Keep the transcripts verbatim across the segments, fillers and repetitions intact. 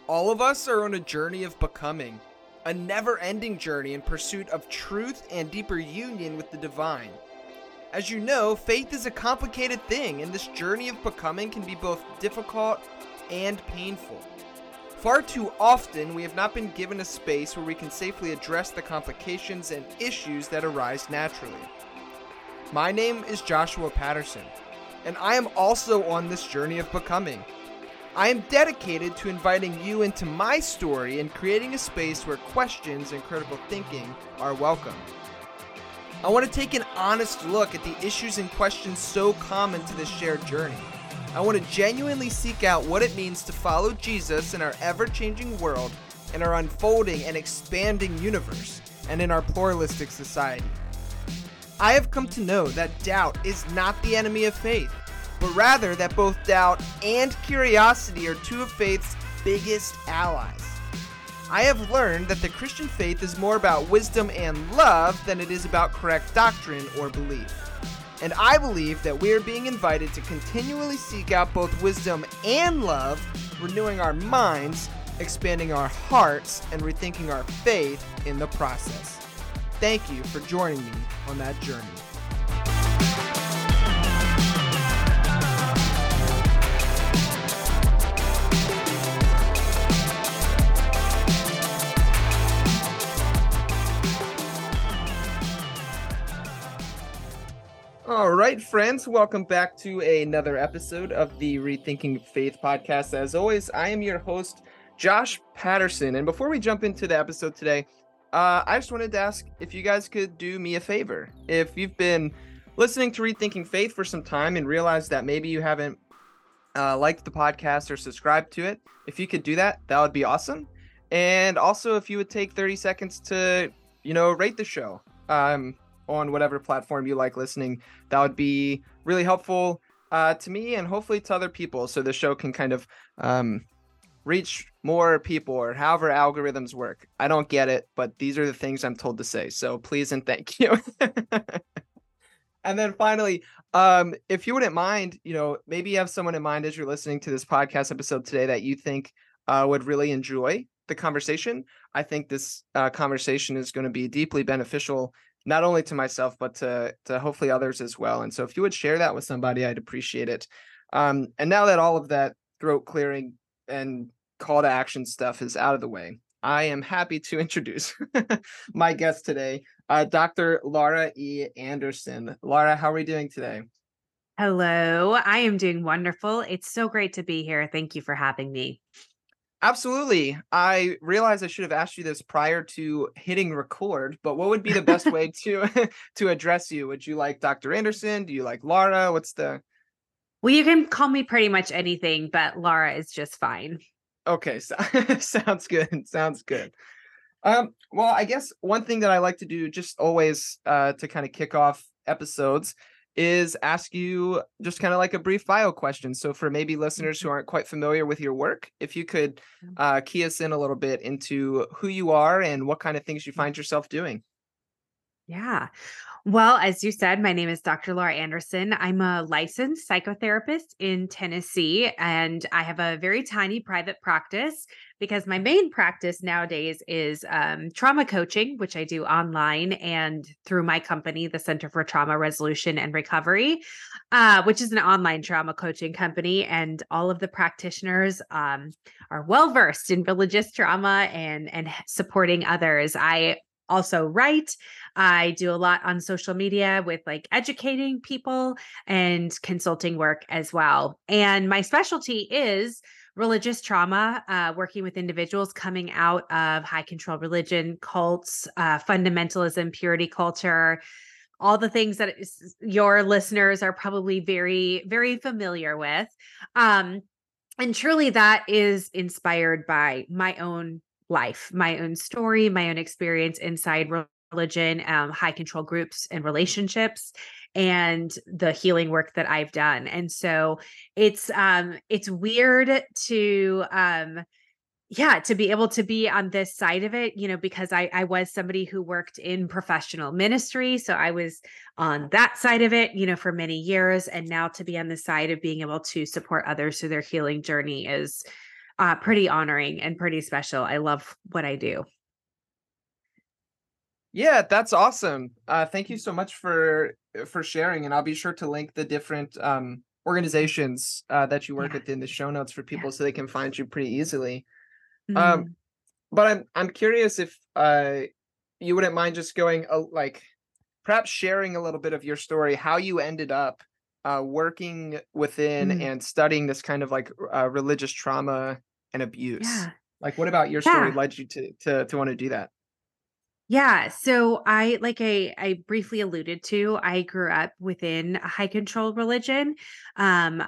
All of us are on a journey of becoming, a never-ending journey in pursuit of truth and deeper union with the divine. As you know, faith is a complicated thing, and this journey of becoming can be both difficult and painful. Far too often, we have not been given a space where we can safely address the complications and issues that arise naturally. My name is Joshua Patterson, and I am also on this journey of becoming. I am dedicated to inviting you into my story and creating a space where questions and critical thinking are welcome. I want to take an honest look at the issues and questions so common to this shared journey. I want to genuinely seek out what it means to follow Jesus in our ever-changing world, in our unfolding and expanding universe, and in our pluralistic society. I have come to know that doubt is not the enemy of faith, but rather that both doubt and curiosity are two of faith's biggest allies. I have learned that the Christian faith is more about wisdom and love than it is about correct doctrine or belief. And I believe that we are being invited to continually seek out both wisdom and love, renewing our minds, expanding our hearts, and rethinking our faith in the process. Thank you for joining me on that journey. All right, friends, welcome back to another episode of the Rethinking Faith podcast. As always, I am your host, Josh Patterson. And before we jump into the episode today, uh, I just wanted to ask if you guys could do me a favor. If you've been listening to Rethinking Faith for some time and realized that maybe you haven't uh, liked the podcast or subscribed to it, if you could do that, that would be awesome. And also, if you would take thirty seconds to, you know, rate the show. Um, on whatever platform you like listening, that would be really helpful uh, to me and hopefully to other people, so the show can kind of um, reach more people, or however algorithms work. I don't get it, but these are the things I'm told to say, so please and thank you. And then finally, um, if you wouldn't mind, you know, maybe you have someone in mind as you're listening to this podcast episode today that you think uh, would really enjoy the conversation. I think this uh, conversation is going to be deeply beneficial, not only to myself, but to, to hopefully others as well. And so if you would share that with somebody, I'd appreciate it. Um, and now that all of that throat clearing and call to action stuff is out of the way, I am happy to introduce my guest today, uh, Doctor Laura E. Anderson. Laura, how are we doing today? Hello, I am doing wonderful. It's so great to be here. Thank you for having me. Absolutely. I realized I should have asked you this prior to hitting record, but what would be the best way to to address you? Would you like Doctor Anderson? Do you like Laura? What's the... Well, you can call me pretty much anything, but Laura is just fine. Okay, so, sounds good. Sounds good. Um, well, I guess one thing that I like to do just always uh, to kind of kick off episodes is ask you just kind of like a brief bio question. So for maybe listeners who aren't quite familiar with your work, if you could uh, key us in a little bit into who you are and what kind of things you find yourself doing. Yeah. Well, as you said, my name is Doctor Laura Anderson. I'm a licensed psychotherapist in Tennessee, and I have a very tiny private practice because my main practice nowadays is um, trauma coaching, which I do online and through my company, the Center for Trauma Resolution and Recovery, uh, which is an online trauma coaching company. And all of the practitioners um, are well-versed in religious trauma and, and supporting others. I also write. I do a lot on social media with like educating people and consulting work as well. And my specialty is religious trauma, uh, working with individuals coming out of high control religion, cults, uh, fundamentalism, purity culture, all the things that is, your listeners are probably very, very familiar with. Um, and truly that is inspired by my own life, my own story, my own experience inside religion, um, high control groups and relationships, and the healing work that I've done. And so it's, um, it's weird to, um, yeah, to be able to be on this side of it, you know, because I, I was somebody who worked in professional ministry. So I was on that side of it, you know, for many years. And now to be on the side of being able to support others through their healing journey is uh, pretty honoring and pretty special. I love what I do. Yeah, that's awesome. Uh, thank you so much for for sharing, and I'll be sure to link the different um, organizations uh, that you work Yeah. with in the show notes for Yeah. people so they can find you pretty easily. Um, Mm, but I'm I'm curious if uh, you wouldn't mind just going uh, like perhaps sharing a little bit of your story, how you ended up uh, working within mm, and studying this kind of like uh, religious trauma and abuse. yeah. Like, what about your story Yeah. led you to to to want to do that? Yeah, so I like I I briefly alluded to, I grew up within a high control religion. Um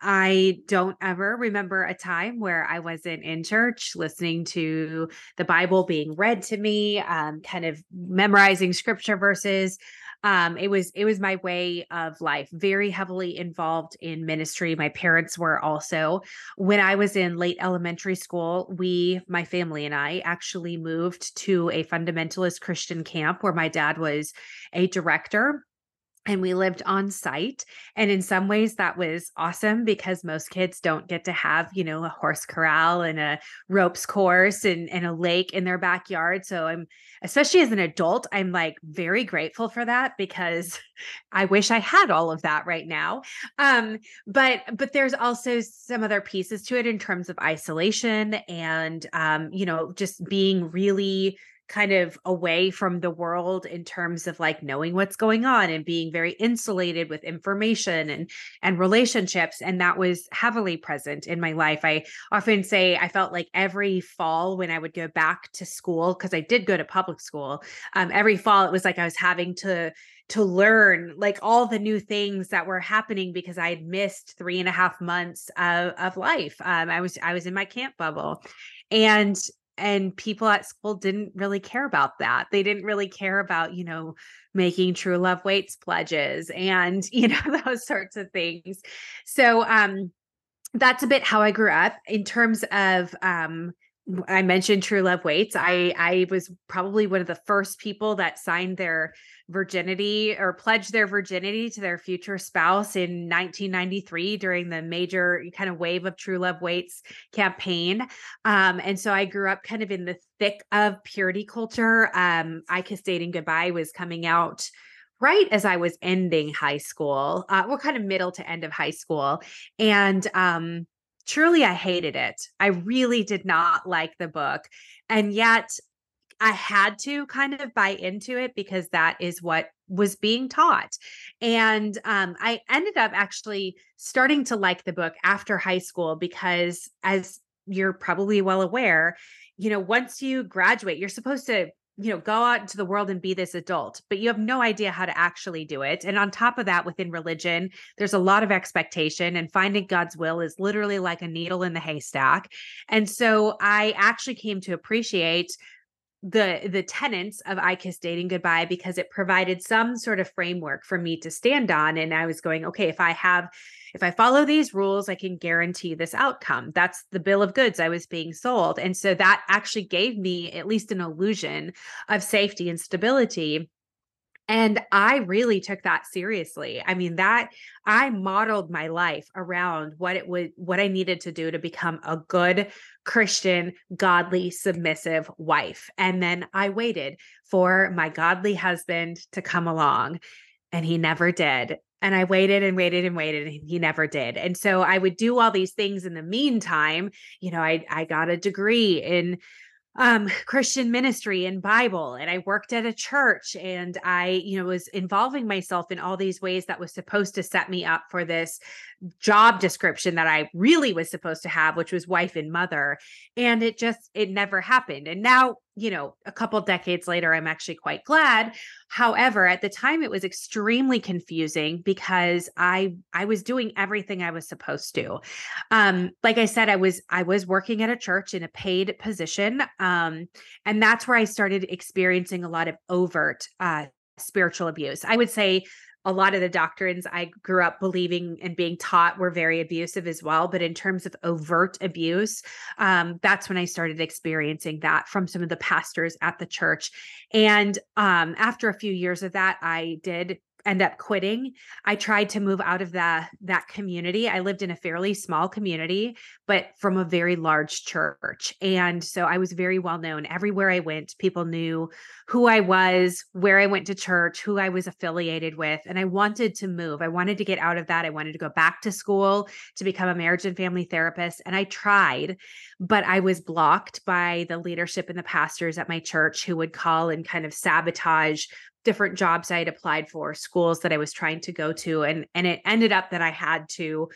I don't ever remember a time where I wasn't in church listening to the Bible being read to me, um, kind of memorizing scripture verses. Um, it was it was my way of life, very heavily involved in ministry. My parents were also. When I was in late elementary school, we, my family and I, actually moved to a fundamentalist Christian camp where my dad was a director and we lived on site. And in some ways that was awesome because most kids don't get to have, you know, a horse corral and a ropes course and, and a lake in their backyard. So I'm, especially as an adult, I'm like very grateful for that because I wish I had all of that right now. Um, but but there's also some other pieces to it in terms of isolation and um, you know, just being really kind of away from the world in terms of like knowing what's going on and being very insulated with information and and relationships, and that was heavily present in my life. I often say I felt like every fall when I would go back to school, because I did go to public school, um, every fall it was like I was having to to learn like all the new things that were happening because I had missed three and a half months of, of life. Um, I was I was in my camp bubble, and and people at school didn't really care about that. They didn't really care about, you know, making true love waits pledges and, you know, those sorts of things. So um that's a bit how I grew up in terms of um w- I mentioned True Love Waits. I I was probably one of the first people that signed their virginity or pledged their virginity to their future spouse in nineteen ninety-three during the major kind of wave of True Love Waits campaign. Um, and so I grew up kind of in the thick of purity culture. Um, I Kissed Dating Goodbye was coming out right as I was ending high school, uh, well, kind of middle to end of high school. And um, truly, I hated it. I really did not like the book. And yet, I had to kind of buy into it because that is what was being taught. And um, I ended up actually starting to like the book after high school because, as you're probably well aware, you know, once you graduate, you're supposed to, you know, go out into the world and be this adult, but you have no idea how to actually do it. And on top of that, within religion, there's a lot of expectation, and finding God's will is literally like a needle in the haystack. And so I actually came to appreciate the the tenets of I Kissed Dating Goodbye because it provided some sort of framework for me to stand on. And I was going, okay, if I have, if I follow these rules, I can guarantee this outcome. That's the bill of goods I was being sold. And so that actually gave me at least an illusion of safety and stability, and I really took that seriously. I mean, that I modeled my life around what it would, what I needed to do to become a good Christian, godly, submissive wife. And then I waited for my godly husband to come along, and he never did. And I waited and waited and waited, and he never did. And so I would do all these things in the meantime. You know, I I got a degree in um Christian ministry and Bible, and I worked at a church, and I, you know, was involving myself in all these ways that was supposed to set me up for this job description that I really was supposed to have, which was wife and mother. And it just, it never happened. And now, you know, a couple decades later, I'm actually quite glad. However, at the time it was extremely confusing because I I was doing everything I was supposed to. Um, like I said, I was I was working at a church in a paid position. Um, and that's where I started experiencing a lot of overt uh spiritual abuse. I would say a lot of the doctrines I grew up believing and being taught were very abusive as well. But in terms of overt abuse, um, that's when I started experiencing that from some of the pastors at the church. And um, after a few years of that, I did end up quitting. I tried to move out of that that community. I lived in a fairly small community, but from a very large church. And so I was very well known. Everywhere I went, people knew who I was, where I went to church, who I was affiliated with. And I wanted to move. I wanted to get out of that. I wanted to go back to school to become a marriage and family therapist. And I tried, but I was blocked by the leadership and the pastors at my church who would call and kind of sabotage different jobs I had applied for, schools that I was trying to go to. And, and it ended up that I had to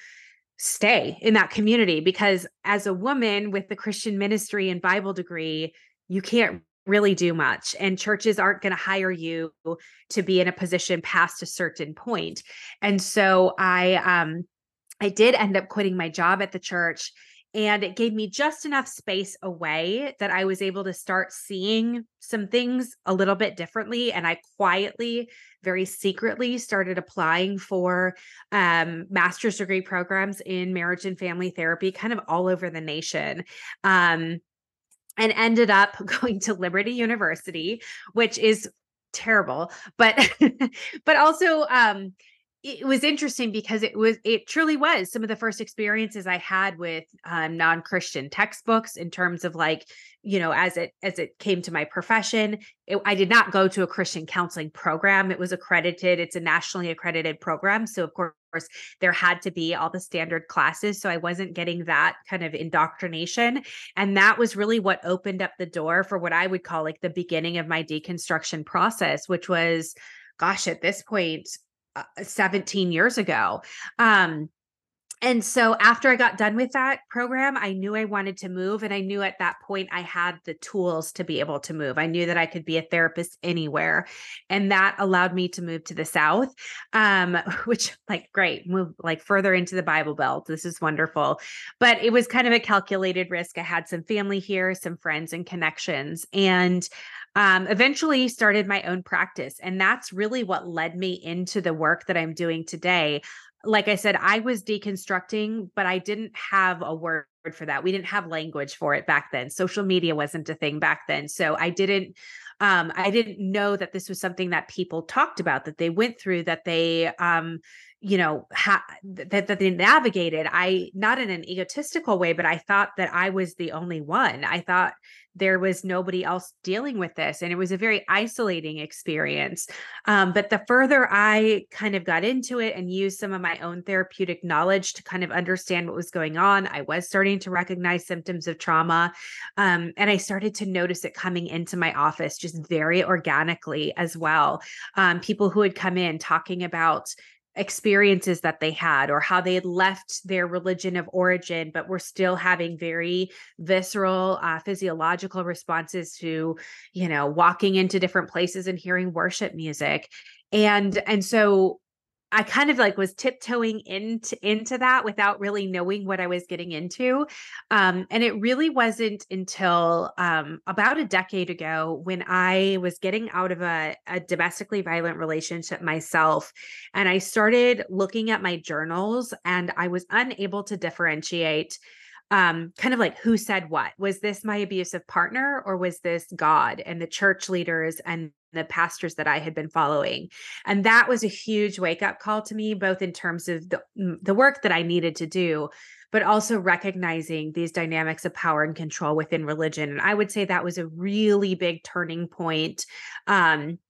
stay in that community because as a woman with the Christian ministry and Bible degree, you can't really do much. And churches aren't going to hire you to be in a position past a certain point. And so I, um, I did end up quitting my job at the church, and it gave me just enough space away that I was able to start seeing some things a little bit differently. And I quietly, very secretly started applying for um, master's degree programs in marriage and family therapy, kind of all over the nation. Um, and ended up going to Liberty University, which is terrible, but, but also, um, it was interesting because it was, it truly was some of the first experiences I had with um, non-Christian textbooks in terms of like, you know, as it, as it came to my profession, it, I did not go to a Christian counseling program. It was accredited. It's a nationally accredited program. So of course there had to be all the standard classes. So I wasn't getting that kind of indoctrination. And that was really what opened up the door for what I would call like the beginning of my deconstruction process, which was, gosh, at this point, Uh, seventeen years ago. Um, and so after I got done with that program, I knew I wanted to move. And I knew at that point I had the tools to be able to move. I knew that I could be a therapist anywhere. And that allowed me to move to the South, um, which like, great, move like further into the Bible Belt. This is wonderful. But it was kind of a calculated risk. I had some family here, some friends and connections. And um, eventually started my own practice. And that's really what led me into the work that I'm doing today. Like I said, I was deconstructing, but I didn't have a word for that. We didn't have language for it back then. Social media wasn't a thing back then. So I didn't, um, I didn't know that this was something that people talked about, that they went through, that they, um, you know, ha- that, that they navigated. I, not in an egotistical way, but I thought that I was the only one. I thought there was nobody else dealing with this. And it was a very isolating experience. Um, but the further I kind of got into it and used some of my own therapeutic knowledge to kind of understand what was going on, I was starting to recognize symptoms of trauma. Um, and I started to notice it coming into my office just very organically as well. Um, people who had come in talking about experiences that they had or how they had left their religion of origin, but were still having very visceral uh, physiological responses to, you know, walking into different places and hearing worship music. And, and so I kind of like was tiptoeing into, into that without really knowing what I was getting into. Um, and it really wasn't until um, about a decade ago when I was getting out of a, a domestically violent relationship myself. And I started looking at my journals and I was unable to differentiate um, kind of like who said what. Was this my abusive partner or was this God and the church leaders and the pastors that I had been following? And that was a huge wake up call to me, both in terms of the, the work that I needed to do, but also recognizing these dynamics of power and control within religion. And I would say that was a really big turning point um,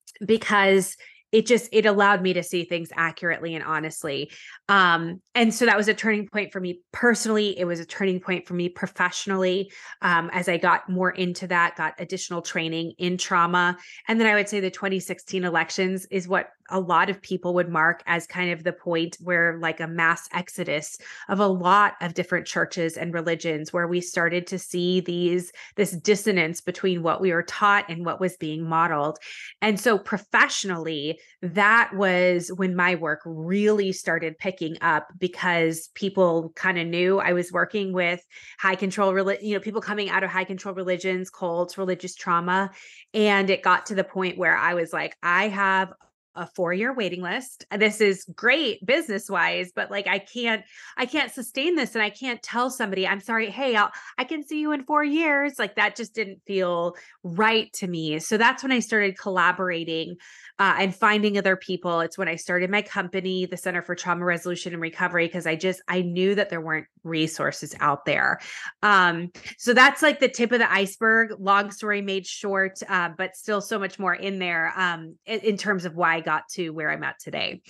because it just, it allowed me to see things accurately and honestly. Um, and so that was a turning point for me personally. It was a turning point for me professionally. Um, as I got more into that, got additional training in trauma. And then I would say the twenty sixteen elections is what a lot of people would mark as kind of the point where like a mass exodus of a lot of different churches and religions, where we started to see these, this dissonance between what we were taught and what was being modeled. And so professionally, that was when my work really started picking up, because people kind of knew I was working with high control, reli- you know, people coming out of high control religions, cults, religious trauma. And it got to the point where I was like, I have a four year waiting list. This is great business wise, but like, I can't, I can't sustain this. And I can't tell somebody, I'm sorry, hey, I'll, I can see you in four years. Like that just didn't feel right to me. So that's when I started collaborating uh, and finding other people. It's when I started my company, the Center for Trauma Resolution and Recovery, because I just, I knew that there weren't resources out there. Um, so that's like the tip of the iceberg, long story made short, uh, but still so much more in there um, in, in terms of why I got to where I'm at today.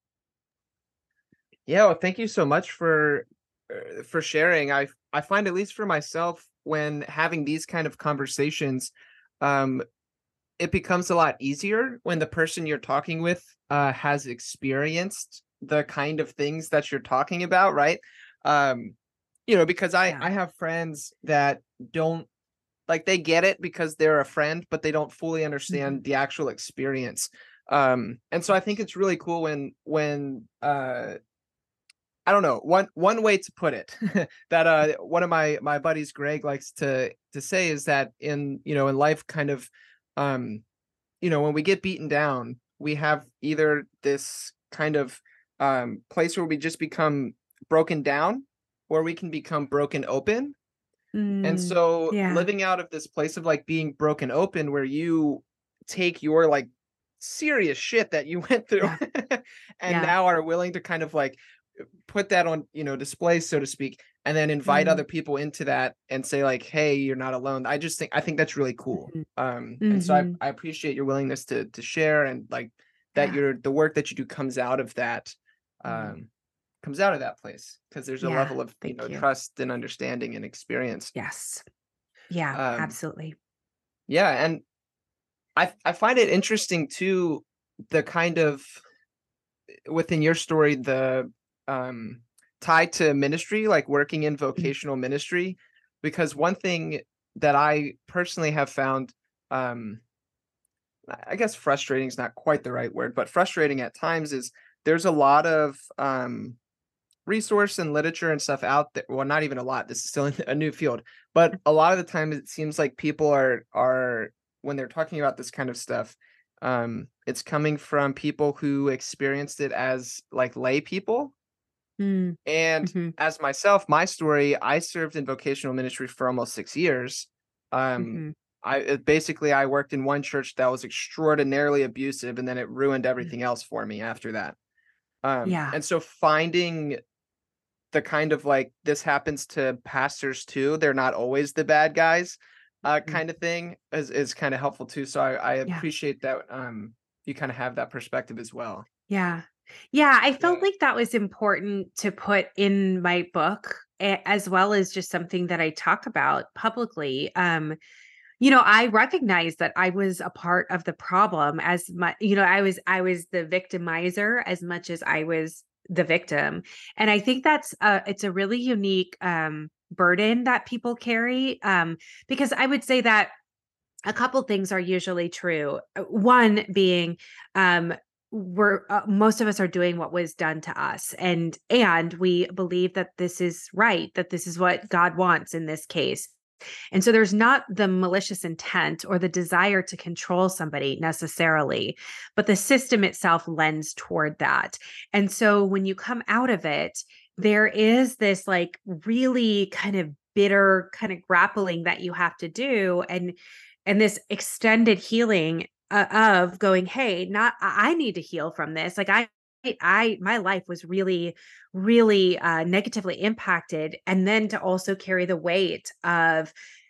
Yeah, well, thank you so much for uh, for sharing. I I find, at least for myself, when having these kind of conversations, um, it becomes a lot easier when the person you're talking with uh, has experienced the kind of things that you're talking about, right? Um, you know, because I Yeah. I have friends that don't, like, they get it because they're a friend, but they don't fully Mhm. understand the actual experience. Um, and so I think it's really cool when when uh I don't know, one one way to put it that uh one of my my buddies, Greg, likes to to say is that in, you know, in life, kind of, um you know, when we get beaten down, we have either this kind of um place where we just become broken down, or we can become broken open. And Mm, so yeah. living out of this place of, like, being broken open, where you take your, like, serious shit that you went through Yeah. and Yeah. now are willing to kind of, like, put that on, you know, display, so to speak, and then invite Mm, other people into that and say, like, "Hey, you're not alone." I just think I think that's really cool. mhm. Um, and so I Mhm. I appreciate your willingness to to share, and, like, that Yeah. your the work that you do comes out of that, Mm, um, comes out of that place, because there's a yeah. level of, you Thank know, you. trust and understanding and experience. Yes. Yeah, Um, absolutely. yeah, and I I find it interesting too, the kind of, within your story, the um tie to ministry, like working in Mm, vocational ministry, because one thing that I personally have found, um I I guess frustrating is not quite the right word, but frustrating at times, is there's a lot of um resource and literature and stuff out there. Well, not even a lot. This is still a new field, but a lot of the time it seems like people are are when they're talking about this kind of stuff, um, it's coming from people who experienced it as, like, lay people. mm, And mhm, as myself, my story, I served in vocational ministry for almost six years. Um, mhm. I it, basically I worked in one church that was extraordinarily abusive, and then it ruined Mm, everything else for me after that. Um, yeah. and so finding the kind of, like, this happens to pastors too, they're not always the bad guys, uh, Mm, kind of thing, is is kinda helpful too, so I I yeah. appreciate that, um, you kinda have that perspective as well. Yeah. Yeah, I felt Yeah. like that was important to put in my book, a- as well as just something that I talk about publicly. Um, you know, I recognize that I was a part of the problem as much, you know, I was I was the victimizer as much as I was the victim. And I think that's uh it's a really unique um burden that people carry. Um, because I would say that a couple things are usually true. Uh, One being, um, we're uh, most of us are doing what was done to us, and and we believe that this is right, that this is what God wants in this case. And so there's not the malicious intent or the desire to control somebody necessarily, but the system itself lends toward that. And so when you come out of it, there is this like really kind of bitter kind of grappling that you have to do, and and this extended healing uh, of going, hey, not I I need to heal from this. Like I I my life was really really uh negatively impacted, and then to also carry the weight of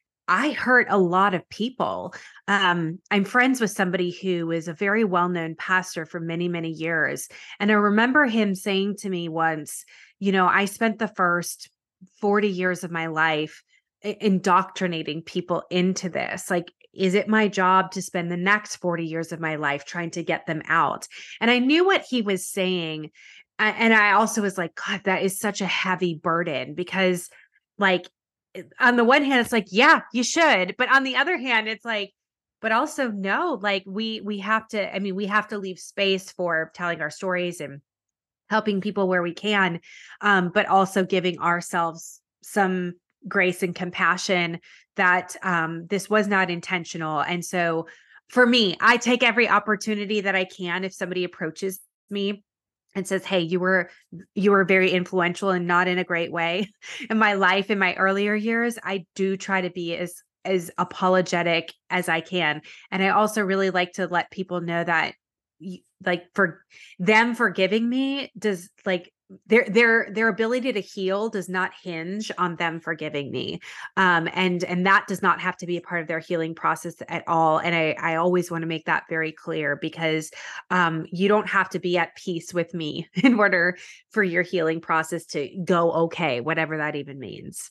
I hurt a lot of people. Um, I'm friends with somebody who is a very well-known pastor for many, many years. And I remember him saying to me once, you know, I spent the first forty years of my life i- indoctrinating people into this. Like, is it my job to spend the next forty years of my life trying to get them out? And I knew what he was saying. a- And I also was like, God, that is such a heavy burden because, like, it- on the one hand it's like yeah you should, but on the other hand it's like but also no, like we we have to, I mean we have to leave space for telling our stories and helping people where we can, um, but also giving ourselves some grace and compassion that um, this was not intentional. And so for me, I take every opportunity that I can. If somebody approaches me and says, "Hey, you were you were very influential and not in a great way in my life in my earlier years," I do try to be as as apologetic as I can. And I also really like to let people know that y- like for them forgiving me does like their their their ability to heal does not hinge on them forgiving me. Um and and that does not have to be a part of their healing process at all. And I I always want to make that very clear, because um you don't have to be at peace with me in order for your healing process to go okay, whatever that even means.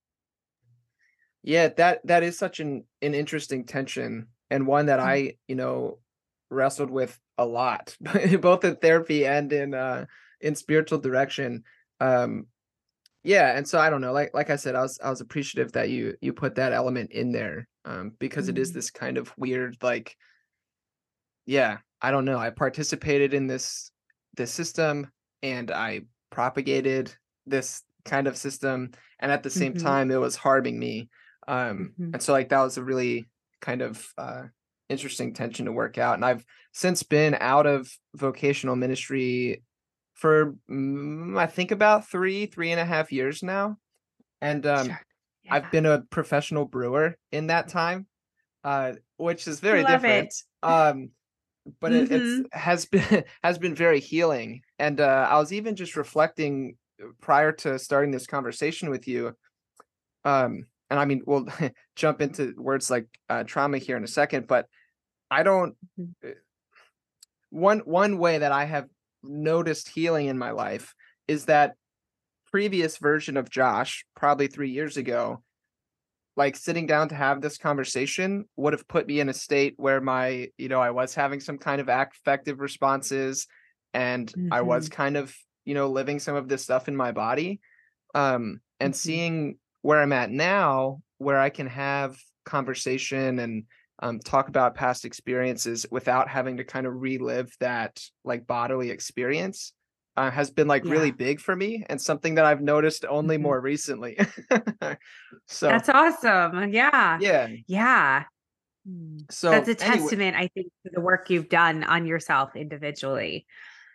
Yeah, that that is such an an interesting tension, and one that Mm. I, you know, wrestled with a lot, both in therapy and in uh in spiritual direction. Um yeah, and so I don't know, like like I said, I was I was appreciative that you you put that element in there, um because it is Mm. this kind of weird, like, yeah, I don't know. I participated in this this system, and I propagated this kind of system, and at the same Mhm. time it was harming me. Um, Mhm. and so like that was a really kind of uh interesting tension to work out. And I've since been out of vocational ministry for mm, I think about three, three and a half years now. And um Sure. I've Yeah. been a professional brewer in that time, uh, which is I very love different. it. Um but it it's Mhm. has been has been very healing, and, uh, I was even just reflecting, uh, prior to starting this conversation with you, um, and I mean, we'll jump into words like, uh, trauma here in a second, but I don't Mhm. uh, one one way that I have noticed healing in my life is that previous version of Josh, probably three years ago, like, sitting down to have this conversation would have put me in a state where my you know, I was having some kind of affective responses, and I was Mhm. kind of, you know, living some of this stuff in my body, um, and Mhm. seeing where I'm at now, where I can have conversation and, um, talk about past experiences without having to kind of relive that, like, bodily experience, uh, has been, like, really Yeah. big for me, and something that I've noticed only Mhm. more recently. So, That's awesome. Yeah. yeah. Yeah. Mm. That's So a anyway, testament, I think, to the work you've done on yourself individually.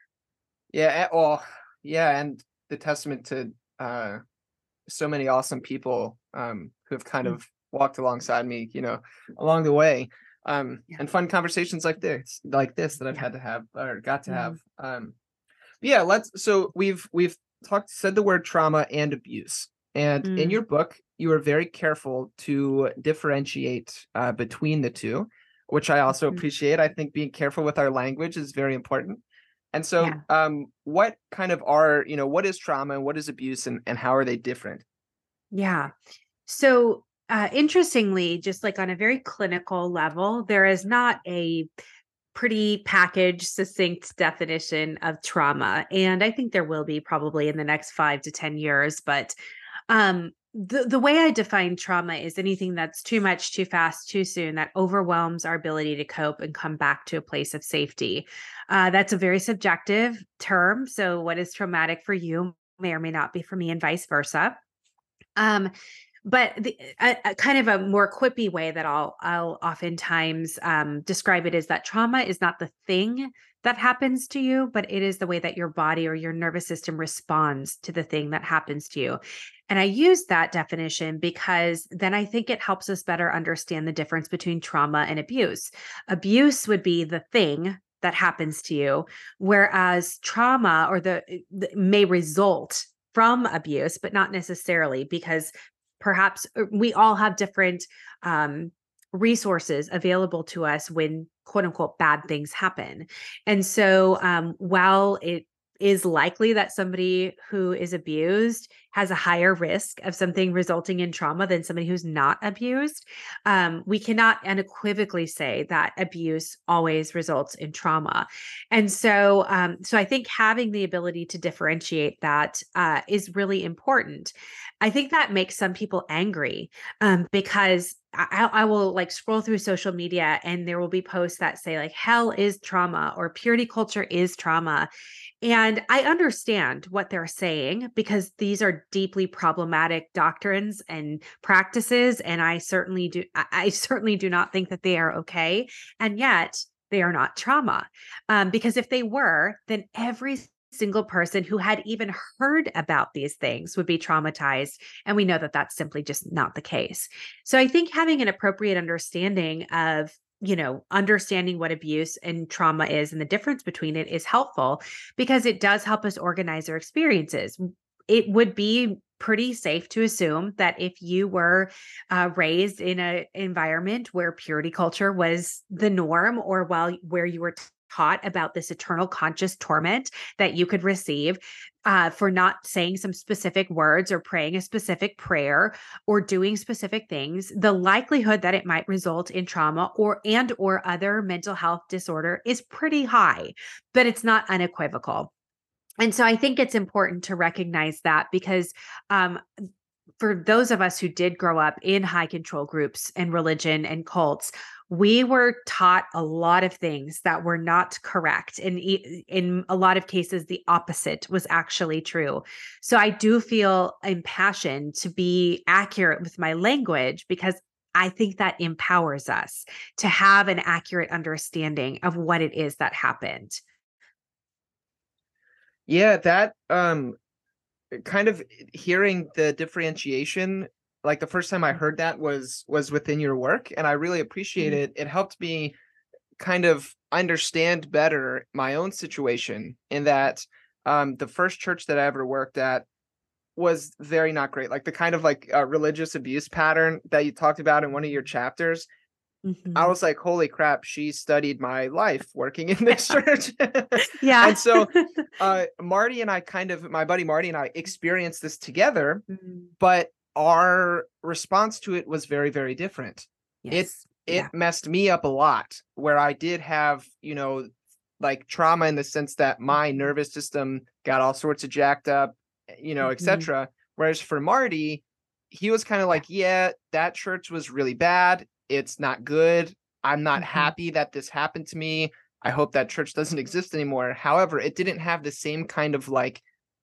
yeah, eh, well, yeah, and the testament to uh so many awesome people um who have kind Mm. of walked alongside me, you know, along the way. Um Yeah. and fun conversations like this, like this that I've Yeah. had to have or got to have. Mhm. Um yeah, let's so we've we've talked said the word trauma and abuse. And in Mm. your book, you are very careful to differentiate uh, between the two, which I also Mhm. appreciate. I think being careful with our language is very important. And so, Yeah. um, what kind of are, you know, what is trauma and what is abuse, and, and how are they different? Yeah. So, uh, interestingly, just like on a very clinical level, there is not a pretty packaged, succinct definition of trauma. And I think there will be probably in the next five to ten years. But um, the, the way I define trauma is anything that's too much, too fast, too soon, that overwhelms our ability to cope and come back to a place of safety. Uh, that's a very subjective term. So, what is traumatic for you may or may not be for me, and vice versa. Um, but the a, a kind of a more quippy way that I'll I'll oftentimes um, describe it is that trauma is not the thing that happens to you, but it is the way that your body or your nervous system responds to the thing that happens to you. And I use that definition because then I think it helps us better understand the difference between trauma and abuse. Abuse would be the thing that happens to you, whereas trauma or the, the may result from abuse, but not necessarily, because perhaps uh, we all have different um, resources available to us when quote unquote bad things happen. And so um, while it is likely that somebody who is abused has a higher risk of something resulting in trauma than somebody who's not abused, um, we cannot unequivocally say that abuse always results in trauma. And so, um, so I think having the ability to differentiate that uh, is really important. I think that makes some people angry um, because I, I will like scroll through social media and there will be posts that say like hell is trauma or purity culture is trauma. And I understand what they're saying because these are deeply problematic doctrines and practices. And I certainly do, I, I certainly do not think that they are okay. And yet they are not trauma. Um, because if they were, then every single person who had even heard about these things would be traumatized. And we know that that's simply just not the case. So I think having an appropriate understanding of, you know, understanding what abuse and trauma is and the difference between it is helpful because it does help us organize our experiences. It would be pretty safe to assume that if you were uh, raised in an environment where purity culture was the norm, or while where you were taught about this eternal conscious torment that you could receive uh, for not saying some specific words or praying a specific prayer or doing specific things, the likelihood that it might result in trauma or and or other mental health disorder is pretty high, but it's not unequivocal. And so I think it's important to recognize that because um, for those of us who did grow up in high control groups and religion and cults, we were taught a lot of things that were not correct. And in a lot of cases, the opposite was actually true. So I do feel impassioned to be accurate with my language because I think that empowers us to have an accurate understanding of what it is that happened. Yeah, that um kind of hearing the differentiation, like the first time I heard that was was within your work, and I really appreciate Mhm. it. It helped me kind of understand better my own situation in that um the first church that I ever worked at was very not great. Like the kind of like uh, religious abuse pattern that you talked about in one of your chapters. I Mhm. was like, holy crap, she studied my life working in this church. Yeah. And so uh Marty and I kind of my buddy Marty and I experienced this together, Mhm. but our response to it was very, very different. It Yes. it Yeah. messed me up a lot where I did have, you know, like trauma in the sense that my Mhm. nervous system got all sorts of jacked up, you know, Mhm. et cetera. Whereas for Marty, he was kind of Yeah. like, yeah, that church was really bad. It's not good. I'm not Mhm. happy that this happened to me. I hope that church doesn't exist anymore. However, it didn't have the same kind of like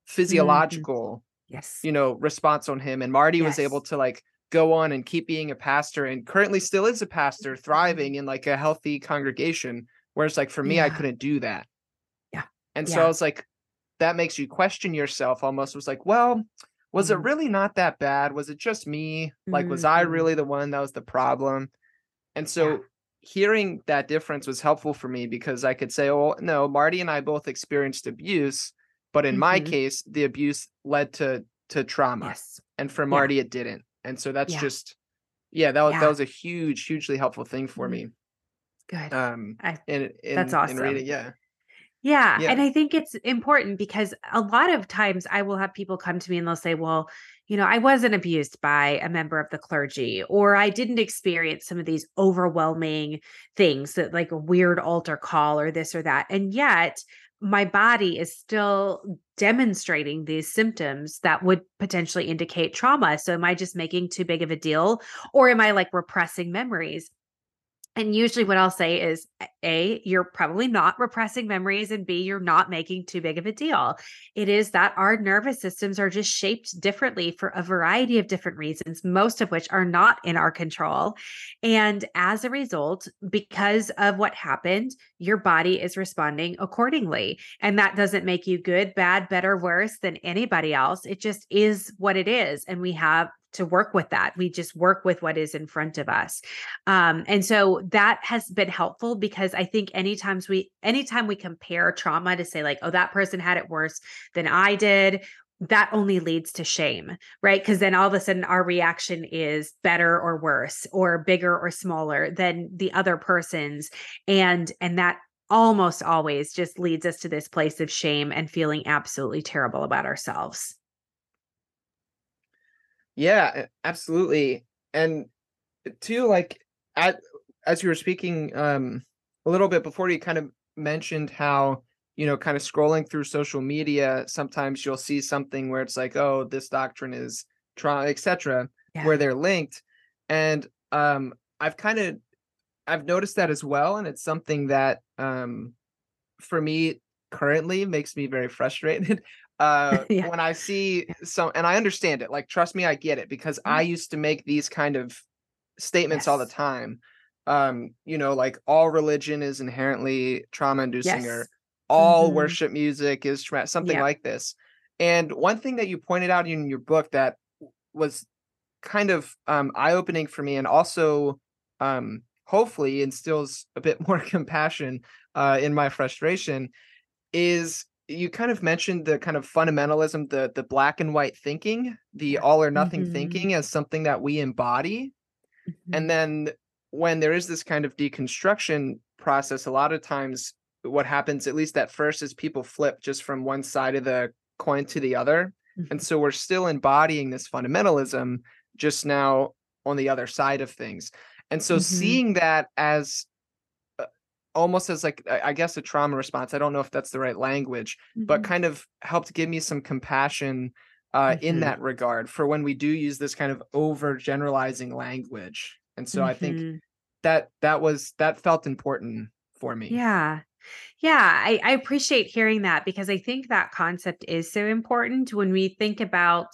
Mhm. physiological, Yes. you know, response on him. And Marty was able Yes. to like go on and keep being a pastor and currently still is a pastor, Mhm. thriving in like a healthy congregation. Whereas like for me, I Yeah. couldn't do that. Yeah. And so I Yeah. was like, that makes you question yourself almost. Was like, well, was it Mhm. really not that bad? Was it just me? Like, was I Mhm. really the one that was the problem? And Yeah. so hearing that difference was helpful for me because I could say, oh, no, Marty and I both experienced abuse, but in my Mhm. case, the abuse led to to trauma. Yes. And for Yeah. Marty, it didn't. And so that's Yeah. just, yeah, that was that Yeah. was a huge, hugely helpful thing for Mhm. me. Good. Um I in That's in in awesome. reading. Yeah. Yeah, Yeah. and I think it's important because a lot of times I will have people come to me and they'll say, "Well, you know, I wasn't abused by a member of the clergy, or I didn't experience some of these overwhelming things that like a weird altar call or this or that." And yet, my body is still demonstrating these symptoms that would potentially indicate trauma. So am I just making too big of a deal, or am I like repressing memories? And usually what I'll say is A, you're probably not repressing memories, and B, you're not making too big of a deal. It is that our nervous systems are just shaped differently for a variety of different reasons, most of which are not in our control. And as a result, because of what happened, your body is responding accordingly. And that doesn't make you good, bad, better, worse than anybody else. It just is what it is. And we have to work with that. We just work with what is in front of us. Um, and so that has been helpful because I think anytime we anytime we compare trauma to say like, oh, that person had it worse than I did, that only leads to shame, right? Because then all of a sudden our reaction is better or worse or bigger or smaller than the other person's. And and that almost always just leads us to this place of shame and feeling absolutely terrible about ourselves. Yeah, a- absolutely. And too, like at as you were speaking um a little bit before, you kind of mentioned how, you know, kind of scrolling through social media, sometimes you'll see something where it's like, oh, this doctrine is trauma, et cetera, Yeah. where they're linked. And Um, I've kind of I've noticed that as well, and it's something that um for me currently makes me very frustrated. Uh, Yeah. when I see some, and I understand it. Like, trust me, I get it because I Mhm. used to make these kind of statements all the Yes. time. Um, you know, like all religion is inherently trauma inducing, Yes. or all Mhm. worship music is tra- something Yep. like this. And one thing that you pointed out in your book that was kind of um, eye opening for me, and also um, hopefully instills a bit more compassion uh, in my frustration, is you kind of mentioned the kind of fundamentalism, the the black and white thinking, the Yeah. all or nothing Mhm. thinking as something that we embody. And Mhm. then when there is this kind of deconstruction process, a lot of times what happens, at least at first, is people flip just from one side of the coin to the other. And Mhm. so we're still embodying this fundamentalism just now on the other side of things. And so Mhm. seeing that as uh, almost as like I I guess a trauma response. I don't know if that's the right language, but Mhm. kind of helped give me some compassion uh, in Mhm. that regard for when we do use this kind of over generalizing language. And so I think Mhm. that that was that felt important for me. Yeah. Yeah, I, I appreciate hearing that because I think that concept is so important when we think about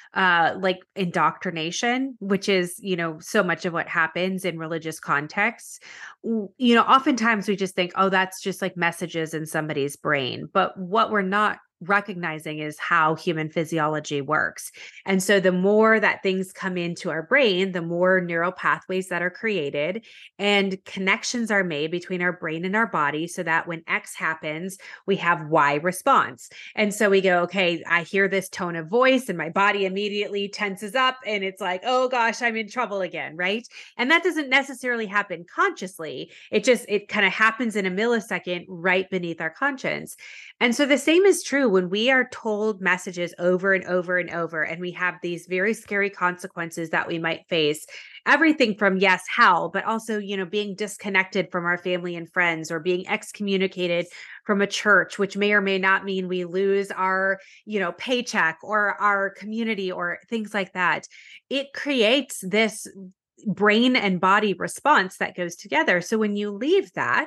uh like indoctrination, which is, you know, so much of what happens in religious contexts. W- You know, oftentimes we just think, oh, that's just like messages in somebody's brain. But what we're not recognizing is how human physiology works. And so the more that things come into our brain, the more neural pathways that are created and connections are made between our brain and our body so that when X happens, we have Y response. And so we go, okay, I hear this tone of voice and my body immediately tenses up and it's like, oh gosh, I'm in trouble again, right? And that doesn't necessarily happen consciously. It just, it kind of happens in a millisecond right beneath our conscience. And so the same is true when we are told messages over and over and over, and we have these very scary consequences that we might face. Everything from, yes, hell, but also, you know, being disconnected from our family and friends or being excommunicated from a church, which may or may not mean we lose our, you know, paycheck or our community or things like that. It creates this brain and body response that goes together. So when you leave that,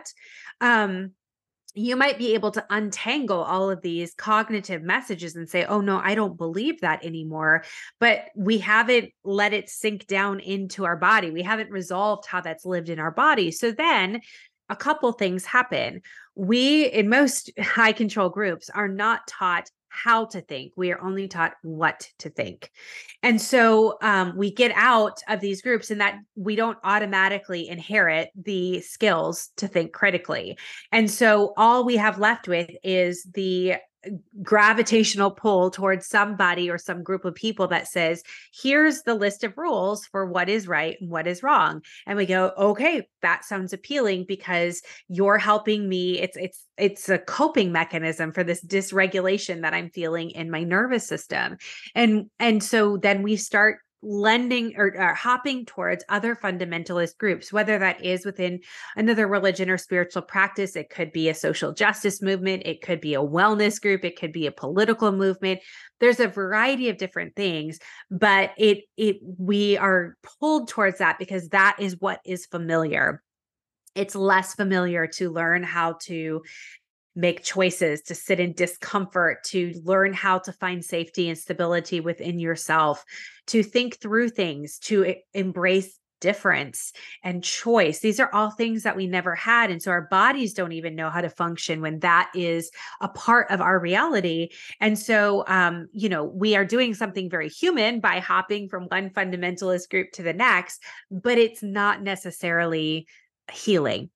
um, you might be able to untangle all of these cognitive messages and say, oh, no, I don't believe that anymore. But we haven't let it sink down into our body. We haven't resolved how that's lived in our body. So then a couple things happen. We, in most high control groups, are not taught how to think. We are only taught what to think. And so um, we get out of these groups and that we don't automatically inherit the skills to think critically. And so all we have left with is the gravitational pull towards somebody or some group of people that says, here's the list of rules for what is right and what is wrong. And we go, okay, that sounds appealing because you're helping me. It's it's it's a coping mechanism for this dysregulation that I'm feeling in my nervous system. And and so then we start lending or, or hopping towards other fundamentalist groups, whether that is within another religion or spiritual practice. It could be a social justice movement. It could be a wellness group. It could be a political movement. There's a variety of different things, but it, it, we are pulled towards that because that is what is familiar. It's less familiar to learn how to make choices, to sit in discomfort, to learn how to find safety and stability within yourself, to think through things, to e- embrace difference and choice. These are all things that we never had. And so our bodies don't even know how to function when that is a part of our reality. And so, um, you know, we are doing something very human by hopping from one fundamentalist group to the next, but it's not necessarily healing.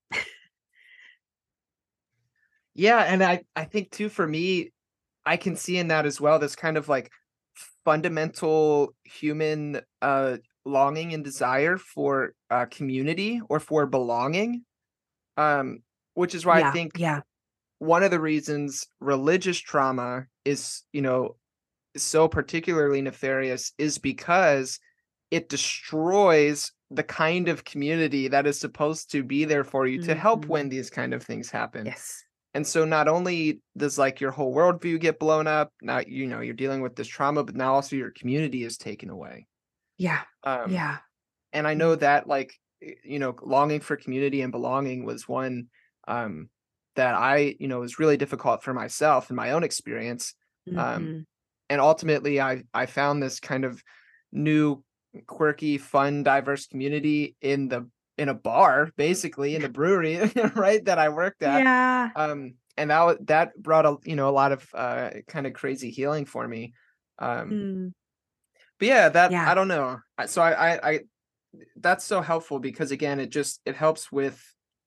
Yeah, and I I think too for me, I can see in that as well this kind of like fundamental human uh longing and desire for uh community or for belonging. Um which is why I Yeah. think Yeah. one of the reasons religious trauma is, you know, so particularly nefarious is because it destroys the kind of community that is supposed to be there for you to help Mhm. when these kind of things happen. Yes. And so not only does like your whole worldview get blown up, now you know you're dealing with this trauma, but now also your community is taken away. Yeah. Um, Yeah. and I know that like y- you know, longing for community and belonging was one um that I, you know, was really difficult for myself in my own experience. Um Mhm. and ultimately I I found this kind of new, quirky, fun, diverse community in the in a bar, basically in the brewery, right, that I worked at. Yeah. Um, and that wa- that brought a, you know, a lot of uh kind of crazy healing for me. Um, Mm. but yeah, that Yeah. I don't know. I- So I I, I that's so helpful because again, it just it helps with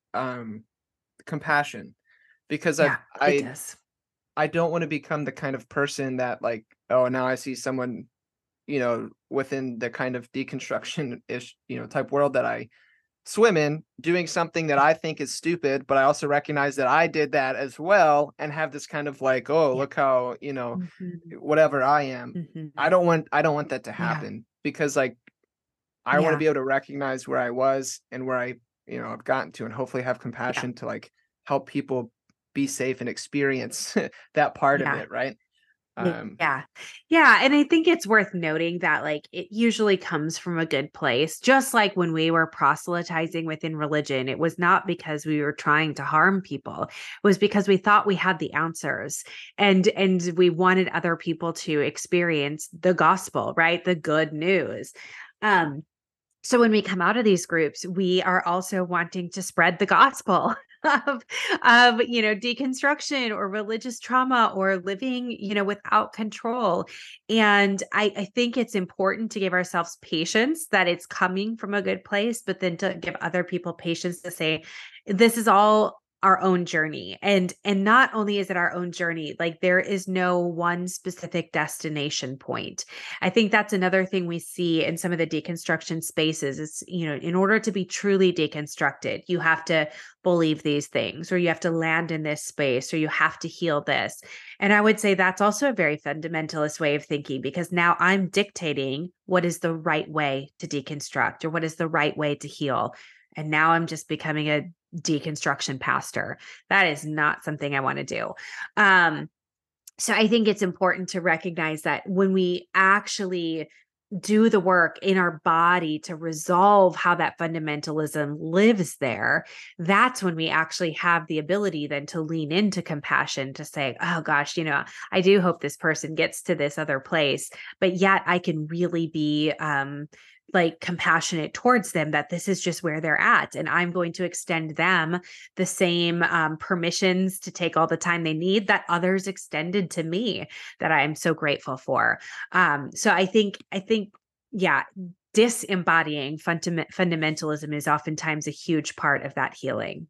um compassion because I've Yeah, it I does. I don't want to become the kind of person that like, oh, now I see someone, you know, within the kind of deconstruction ish, you know, type world that I swim in, doing something that I think is stupid, but I also recognize that I did that as well and have this kind of like, oh, Yeah. look how, you know, Mhm. whatever I am. I Mhm. don't want I don't want that to Yeah. happen because like I want to Yeah. be able to recognize where I was and where I, you know, I've gotten to and hopefully have Yeah. compassion to like help people be safe and experience that part of Yeah. it, right? Ye Um yeah. Yeah, and I think it's worth noting that, like, it usually comes from a good place. Just like when we were proselytizing within religion, it was not because we were trying to harm people. It was because we thought we had the answers, and and we wanted other people to experience the gospel, right? The good news. Um, so when we come out of these groups, we are also wanting to spread the gospel of of, you know, deconstruction or religious trauma or living, you know, without control. And I, I think it's important to give ourselves patience that it's coming from a good place, but then to give other people patience to say, this is all our own journey. And and not only is it our own journey, like there is no one specific destination point. I think that's another thing we see in some of the deconstruction spaces is, you know, in order to be truly deconstructed, you have to believe these things, or you have to land in this space, or you have to heal this. And I would say that's also a very fundamentalist way of thinking because now I'm dictating what is the right way to deconstruct or what is the right way to heal. And now I'm just becoming a deconstruction pastor. That is not something I want to do. Um, so I think it's important to recognize that when we actually do the work in our body to resolve how that fundamentalism lives there, that's when we actually have the ability then to lean into compassion to say, oh gosh, you know, I do hope this person gets to this other place, but yet I can really be um like compassionate towards them that this is just where they're at and I'm going to extend them the same um, permissions to take all the time they need that others extended to me that I'm so grateful for. Um, so I think, I think, yeah, disembodying fundament- fundamentalism is oftentimes a huge part of that healing.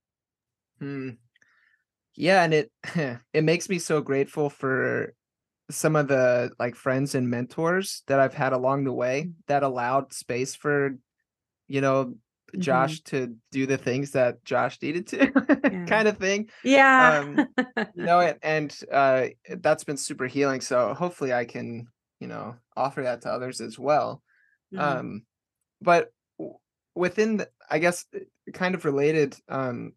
hmm. Yeah, and it it makes me so grateful for some of the like friends and mentors that I've had along the way that allowed space for, you know, Mm-hmm. Josh to do the things that Josh needed to Yeah. kind of thing. Yeah. Um, you know, and, and uh that's been super healing. So hopefully I can, you know, offer that to others as well. Mhm. Um, but w- within the, I guess uh, kind of related, um,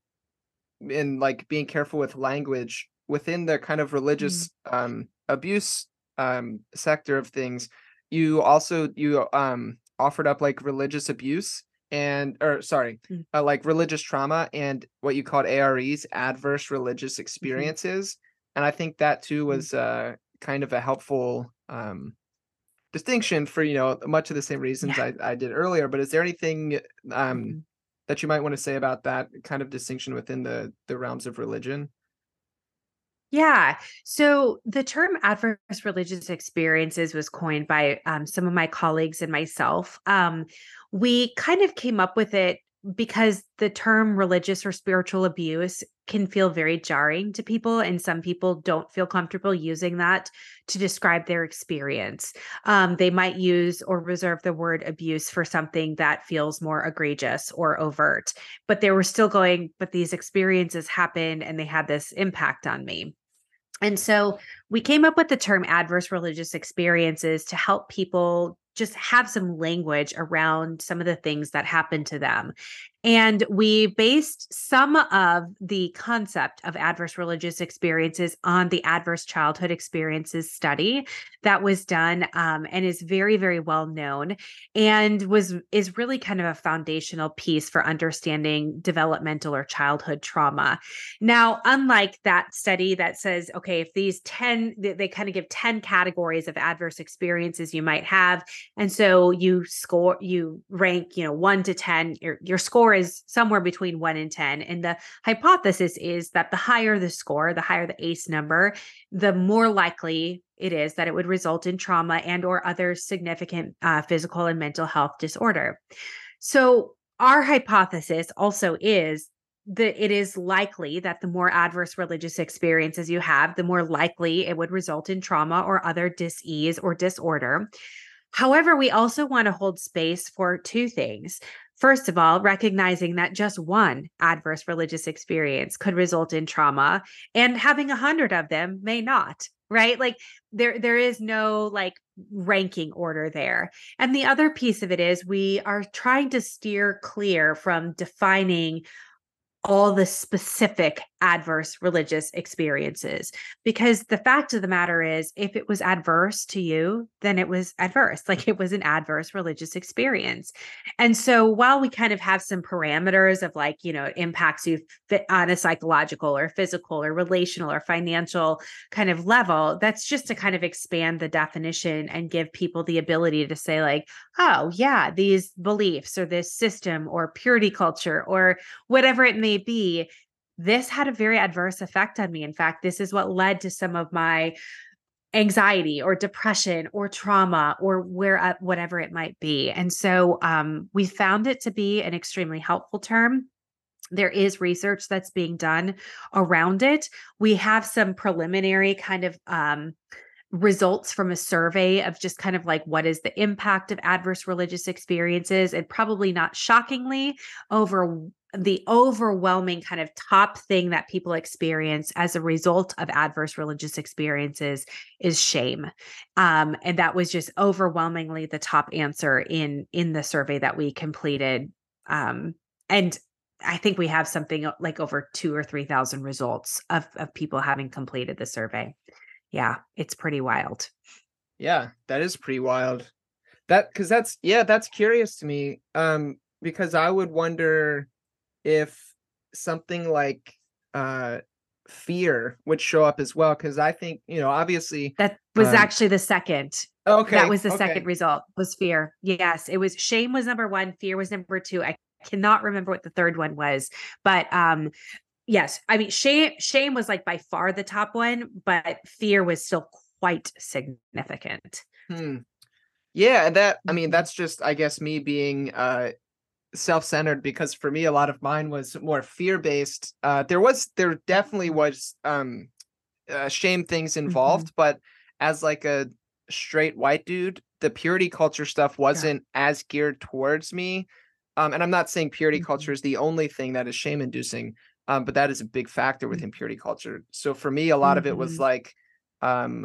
in like being careful with language within the kind of Mm, religious um abuse um sector of things, you also you um offered up like religious abuse and or sorry mm, uh, like religious trauma and what you called A R Es, adverse religious mhm, experiences. And I think that too mm. was uh kind of a helpful um distinction for, you know, much of the same reasons Yeah. I, I did earlier. But is there anything um Mhm. that you might want to say about that kind of distinction within the the realms of religion? Yeah. So the term adverse religious experiences was coined by um, some of my colleagues and myself. Um, we kind of came up with it because the term religious or spiritual abuse can feel very jarring to people, and some people don't feel comfortable using that to describe their experience. Um, they might use or reserve the word abuse for something that feels more egregious or overt, but they were still going, but these experiences happened and they had this impact on me. And so we came up with the term adverse religious experiences to help people just have some language around some of the things that happen to them. And we based some of the concept of adverse religious experiences on the adverse childhood experiences study that was done, um, and is very, very well known, and was is really kind of a foundational piece for understanding developmental or childhood trauma. Now, unlike that study that says, okay, if these ten, they, they kind of give ten categories of adverse experiences you might have, and so you score, you rank, you know, one to ten, your, your score is somewhere between one and ten. And the hypothesis is that the higher the score, the higher the A C E number, the more likely it is that it would result in trauma and or other significant uh, physical and mental health disorder. So our hypothesis also is that it is likely that the more adverse religious experiences you have, the more likely it would result in trauma or other dis-ease or disorder. However, we also want to hold space for two things. First of all, recognizing that just one adverse religious experience could result in trauma, and having a hundred of them may not, right? Like there, there is no like ranking order there. And the other piece of it is we are trying to steer clear from defining all the specific adverse religious experiences. Because the fact of the matter is, if it was adverse to you, then it was adverse, like it was an adverse religious experience. And so while we kind of have some parameters of like, you know, it impacts you fit on a psychological or physical or relational or financial kind of level, that's just to kind of expand the definition and give people the ability to say like, oh yeah, these beliefs or this system or purity culture or whatever it may be, this had a very adverse effect on me. In fact, this is what led to some of my anxiety or depression or trauma or where uh, whatever it might be. And so um, we found it to be an extremely helpful term. There is research that's being done around it. We have some preliminary kind of um, results from a survey of just kind of like what is the impact of adverse religious experiences, and probably not shockingly, over the overwhelming kind of top thing that people experience as a result of adverse religious experiences is shame. Um, and that was just overwhelmingly the top answer in in the survey that we completed. Um, and I think we have something like over two or three thousand results of of people having completed the survey. Yeah, it's pretty wild. Yeah, that is pretty wild. That because that's yeah, that's curious to me. Um, because I would wonder if something like uh fear would show up as well. Because I think, you know, obviously, That was um, actually the second. That okay, was the okay, second result, was fear. Yes, it was shame was number one, fear was number two. I cannot remember what the third one was, but um yes, I mean shame shame was like by far the top one, but fear was still quite significant. hmm, yeah, that I mean, Mhm. that's just I guess me being uh self-centered, because for me a lot of mine was more fear-based. Uh, there was there definitely was um uh, shame things Mhm. involved, but as like a straight white dude, the purity culture stuff Yeah. wasn't as geared towards me. Um, and I'm not saying purity culture Mhm. is the only thing that is shame inducing, um, but that is a big factor Mm. within purity culture. So for me, a lot of it was Mhm. like, um,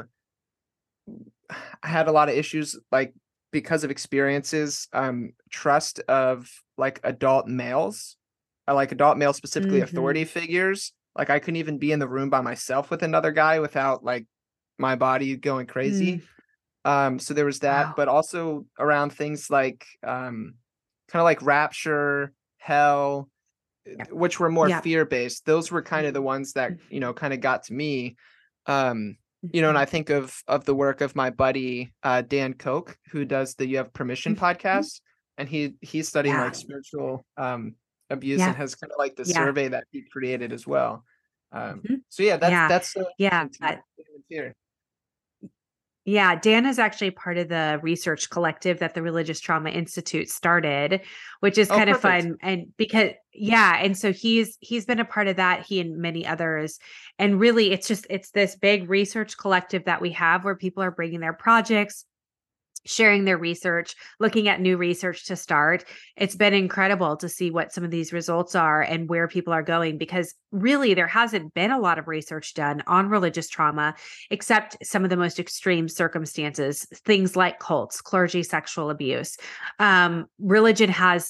I had a lot of issues, like because of experiences, um, trust of like adult males, uh, like adult males, specifically authority Mhm. figures. Like I couldn't even be in the room by myself with another guy without like my body going Mm. crazy. Um, so there was that, Wow. but also around things like um, kind of like rapture, hell, Yep. which were more Yep. fear-based. Those were kind of the Mhm. ones that, you know, kind of got to me. Um, you know, and I Mhm. think of of the work of my buddy uh Dan Koch, who does the You Have Permission Mhm. podcast, and he he's studying like Yeah. spiritual um abuse and Yeah. has kind of like the Yeah. survey that he created as well. Um, Mhm. so yeah, that's Yeah. that's so Yeah. interesting to me. Shame and fear. Yeah, Dan is actually part of the research collective that the Religious Trauma Institute started, which is Oh, kind of perfect. fun. And because yeah, and so he's he's been a part of that, he and many others. And really it's just it's this big research collective that we have where people are bringing their projects, sharing their research, looking at new research to start. It's been incredible to see what some of these results are and where people are going, because really there hasn't been a lot of research done on religious trauma except some of the most extreme circumstances, things like cults, clergy, sexual abuse. Um, religion has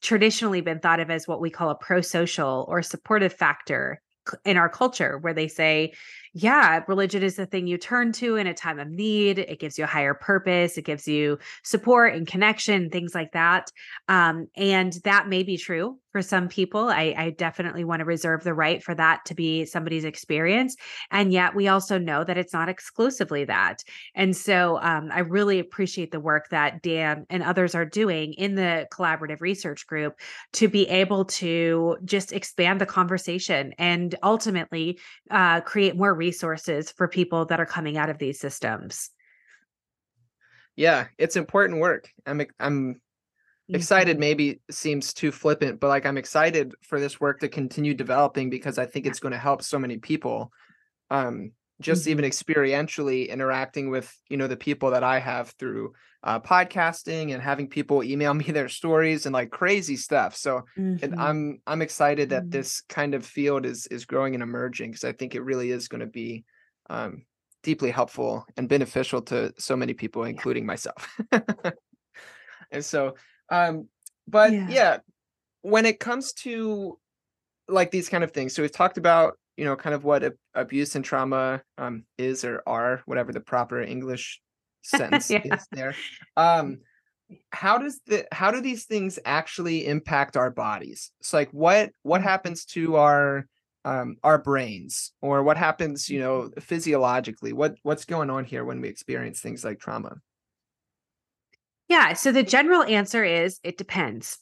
traditionally been thought of as what we call a pro-social or supportive factor c- in our culture, where they say, yeah, religion is the thing you turn to in a time of need. It gives you a higher purpose. It gives you support and connection, things like that. Um, and that may be true for some people. I, I definitely want to reserve the right for that to be somebody's experience. And yet we also know that it's not exclusively that. And so um, I really appreciate the work that Dan and others are doing in the collaborative research group to be able to just expand the conversation and ultimately uh, create more resources for people that are coming out of these systems. Yeah, it's important work. I'm ex- I'm excited, Mhm. maybe seems too flippant, but like I'm excited for this work to continue developing because I think Yeah. it's going to help so many people. Um, just even Mhm. experientially interacting with, you know, the people that I have through uh, podcasting and having people email me their stories and like crazy stuff. So and Mhm. I'm I'm excited that Mhm. this kind of field is is growing and emerging because I think it really is going to be um, deeply helpful and beneficial to so many people, Yeah. including myself. And so, um, but Yeah. yeah, when it comes to like these kind of things, so we've talked about, you know, kind of what a- abuse and trauma um, is or are, whatever the proper English sentence Yeah. is there. Um, how does the how do these things actually impact our bodies? So like what what Mhm. happens to our um our brains or what happens, you Mhm. know, physiologically? What what's going on here when we experience things like trauma? Yeah, so the general answer is it depends.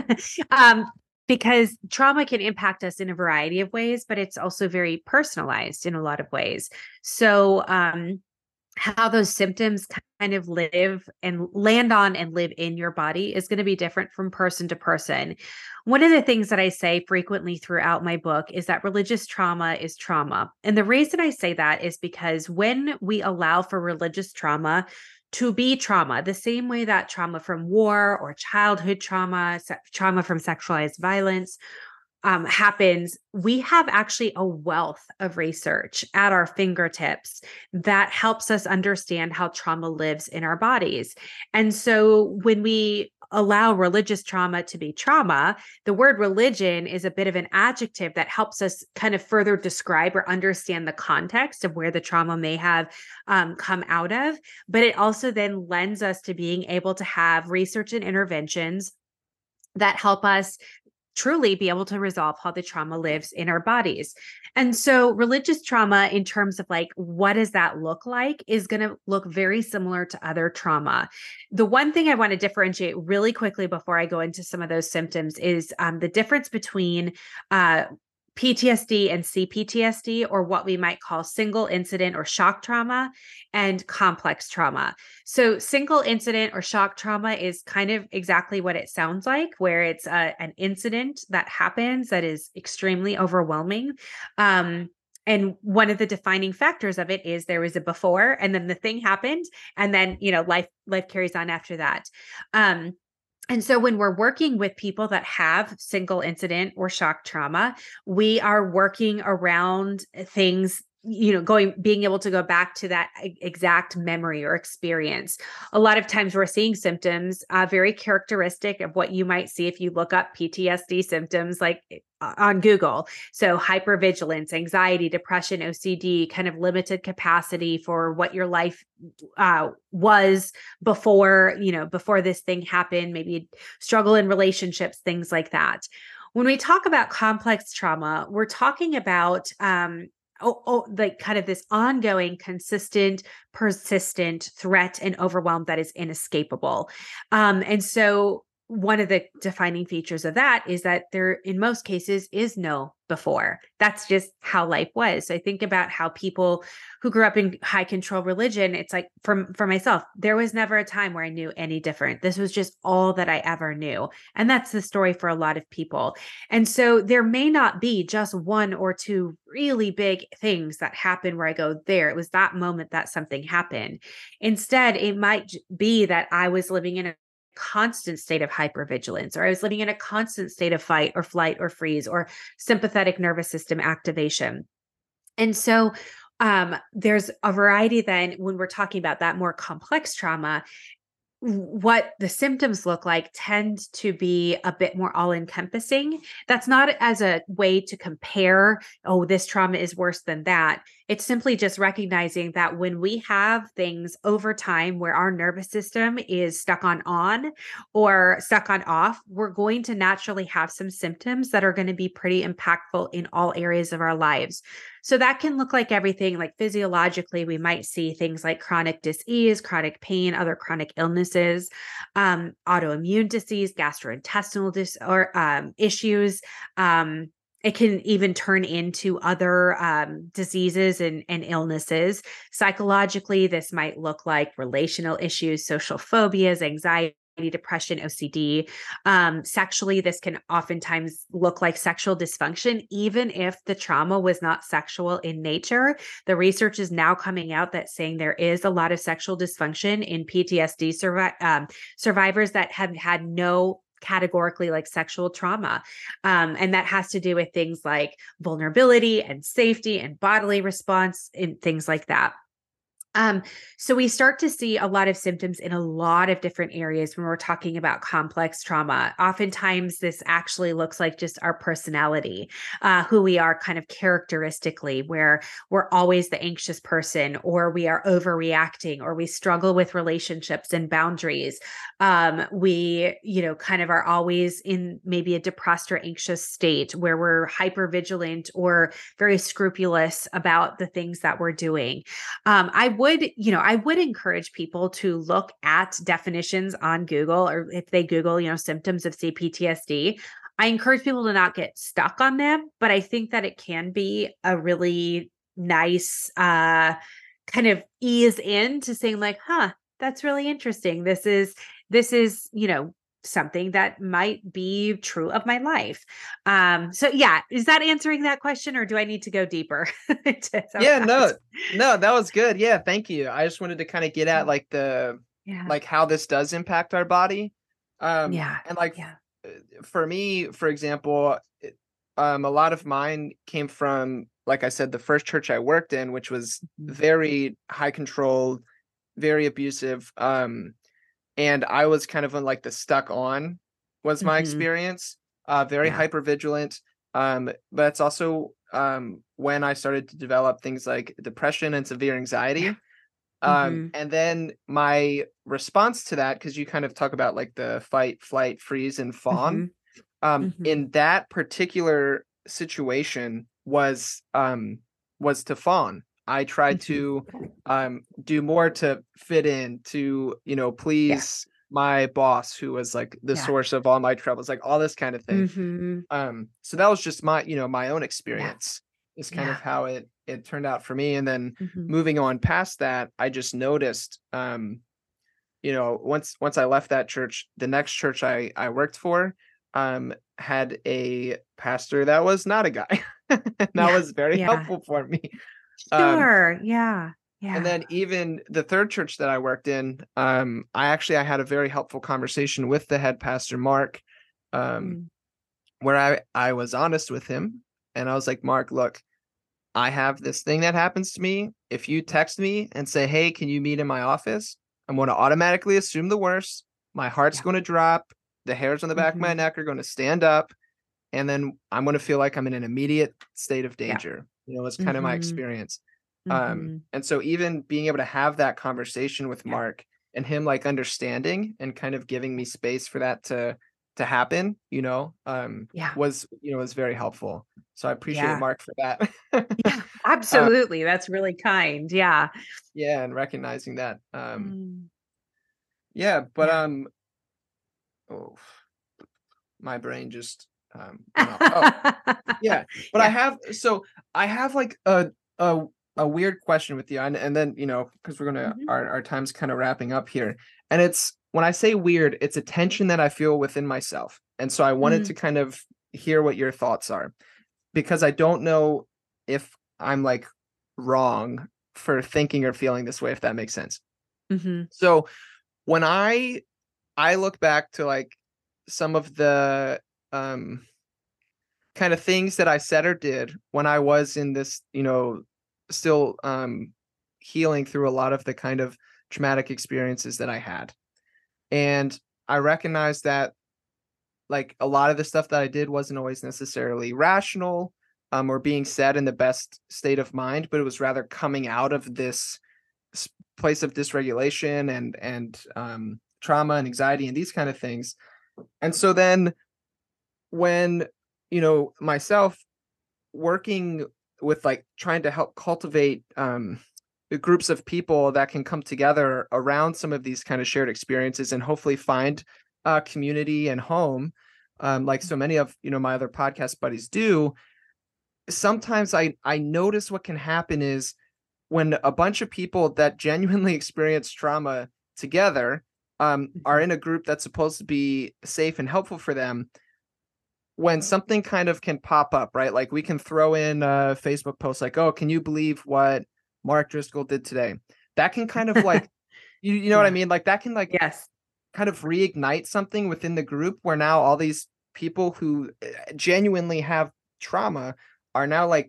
um, because trauma can impact us in a variety of ways, but it's also very personalized in a lot of ways. So, um, how those symptoms kind of live and land on and live in your body is going to be different from person to person. One of the things that I say frequently throughout my book is that religious trauma is trauma. And the reason I say that is because when we allow for religious trauma to be trauma, the same way that trauma from war or childhood trauma, se- trauma from sexualized violence, um, happens, we have actually a wealth of research at our fingertips that helps us understand how trauma lives in our bodies. And so when we allow religious trauma to be trauma, the word religion is a bit of an adjective that helps us kind of further describe or understand the context of where the trauma may have um, come out of. But it also then lends us to being able to have research and interventions that help us truly be able to resolve how the trauma lives in our bodies. And so religious trauma in terms of like what does that look like is going to look very similar to other trauma. The one thing I want to differentiate really quickly before I go into some of those symptoms is um, the difference between uh, P T S D and C P T S D, or what we might call single incident or shock trauma, and complex trauma. So, single incident or shock trauma is kind of exactly what it sounds like, where it's a, an incident that happens that is extremely overwhelming. Um, and one of the defining factors of it is there was a before, and then the thing happened, and then you know life life carries on after that. Um, and so when we're working with people that have single incident or shock trauma, we are working around things, you know, going, being able to go back to that e- exact memory or experience. A lot of times we're seeing symptoms uh, very characteristic of what you might see if you look up P T S D symptoms, like uh, on Google. So hypervigilance, anxiety, depression, O C D, kind of limited capacity for what your life uh, was before, you know, before this thing happened, maybe struggle in relationships, things like that. When we talk about complex trauma, we're talking about um, oh, oh, like kind of this ongoing, consistent, persistent threat and overwhelm that is inescapable. Um, and so one of the defining features of that is that there, in most cases, is no before. That's just how life was. So I think about how people who grew up in high control religion, it's like for, for myself, there was never a time where I knew any different. This was just all that I ever knew. And that's the story for a lot of people. And so there may not be just one or two really big things that happen where I go, there, it was that moment that something happened. Instead, it might j- be that I was living in a constant state of hypervigilance, or I was living in a constant state of fight or flight or freeze or sympathetic nervous system activation. And so um, there's a variety then when we're talking about that more complex trauma. what the symptoms look like tend to be a bit more all encompassing. That's not as a way to compare, oh, this trauma is worse than that. It's simply just recognizing that when we have things over time where our nervous system is stuck on on or stuck on off, we're going to naturally have some symptoms that are going to be pretty impactful in all areas of our lives. So that can look like everything. Like physiologically, we might see things like chronic disease, chronic pain, other chronic illnesses, um, autoimmune disease, gastrointestinal dis- or um, issues. Um, it can even turn into other um, diseases and, and illnesses. Psychologically, this might look like relational issues, social phobias, anxiety, depression, O C D. Um, sexually, this can oftentimes look like sexual dysfunction, even if the trauma was not sexual in nature. The research is now coming out that saying there is a lot of sexual dysfunction in P T S D survi- um, survivors that have had no categorically like sexual trauma. Um, and that has to do with things like vulnerability and safety and bodily response and things like that. Um, so we start to see a lot of symptoms in a lot of different areas when we're talking about complex trauma. Oftentimes, this actually looks like just our personality, uh, who we are kind of characteristically, where we're always the anxious person, or we are overreacting, or we struggle with relationships and boundaries. Um, we, you know, kind of are always in maybe a depressed or anxious state where we're hyper vigilant or very scrupulous about the things that we're doing. Um, I would, you know, I would encourage people to look at definitions on Google, or if they Google, you know, symptoms of C P T S D. I encourage people to not get stuck on them, but I think that it can be a really nice uh, kind of ease into saying like, huh, that's really interesting. This is, this is, you know, something that might be true of my life. Um, so yeah, is that answering that question, or do I need to go deeper into some of Yeah, no, that? no, that was good. Yeah, thank you. I just wanted to kind of get at like the Yeah. like how this does impact our body. Um, Yeah. and like Yeah. uh, for me, for example, it- um, a lot of mine came from, like I said, the first church I worked in, which was Mhm. very high control, very abusive. Um, and I was kind of on like the stuck on was my Mhm. experience. Uh, very Yeah. hyper vigilant. Um, but it's also um when I started to develop things like depression and severe Yeah. anxiety. Um, Mhm. and then my response to that, because you kind of talk about like the fight, flight, freeze, and fawn. Mhm. Um, Mhm. in that particular situation was um was to fawn. I tried Mhm. to um do more to fit in, to, you know, Yeah. please my boss who was like the Yeah. source of all my troubles, like all this kind of thing. Mhm. Um, so that was just my, you know, my own Yeah. experience is kind Yeah. of how it it turned out for me. And then Mhm. moving on past that, I just noticed, um, you know, once once I left that church, the next church I I worked for, um, had a pastor that was not a guy. That Yeah. was very Yeah. helpful for me. Um, Sure. Yeah. and Yeah. then even the third church that I worked in, um, I actually I had a very helpful conversation with the head pastor, Mark, um, Mm. where I I was honest with him, and I was like, "Mark, look, I have this thing that happens to me. If you text me and say, 'Hey, can you meet in my office?' I'm going to automatically assume the worst. My heart's Yeah. going to drop. The hairs on the back of my Mhm. neck are going to stand up, and then I'm going to feel like I'm in an immediate state of Yeah. danger." You know, it's kind of my Mhm. experience. Um, Mhm. and so even being able to have that conversation with Yeah. Mark and him like understanding and kind of giving me space for that to to happen, you know, um, Yeah. was, you know, was very helpful. So I appreciate Yeah. Mark for that. Yeah. Uh, Absolutely. That's really kind. Yeah. yeah, and recognizing that. Um, Mm. yeah, but Yeah. um, oh, my brain just um went off. Oh, yeah, but I Yeah. have so I have like a a a weird question with you, and and then you know because we're gonna Mhm. our our time's kind of wrapping up here, and it's when I say weird, it's a tension that I feel within myself, and so I wanted to Mm. kind of hear what your thoughts are because I don't know if I'm like wrong for thinking or feeling this way, if that makes sense. Mhm. So when I I look back to like some of the um kind of things that I said or did when I was in this, you know, still um healing through a lot of the kind of traumatic experiences that I had. And I recognized that like a lot of the stuff that I did wasn't always necessarily rational um, or being said in the best state of mind, but it was rather coming out of this s- place of dysregulation and and um, trauma and anxiety and these kind of things. And so then when you know myself working with like trying to help cultivate um, the groups of people that can come together around some of these kind of shared experiences and hopefully find uh, community and home, um, like so many of you know my other podcast buddies do. Sometimes I I notice what can happen is when a bunch of people that genuinely experience trauma together um, are Mhm. in a group that's supposed to be safe and helpful for them, when something kind of can pop up, right? Like we can throw in a Facebook post like, "Oh, can you believe what Mark Driscoll did today?" That can kind of like you you know what I Yeah. mean? Like that can like Yes. kind of reignite something within the group where now all these people who uh, genuinely have trauma are now like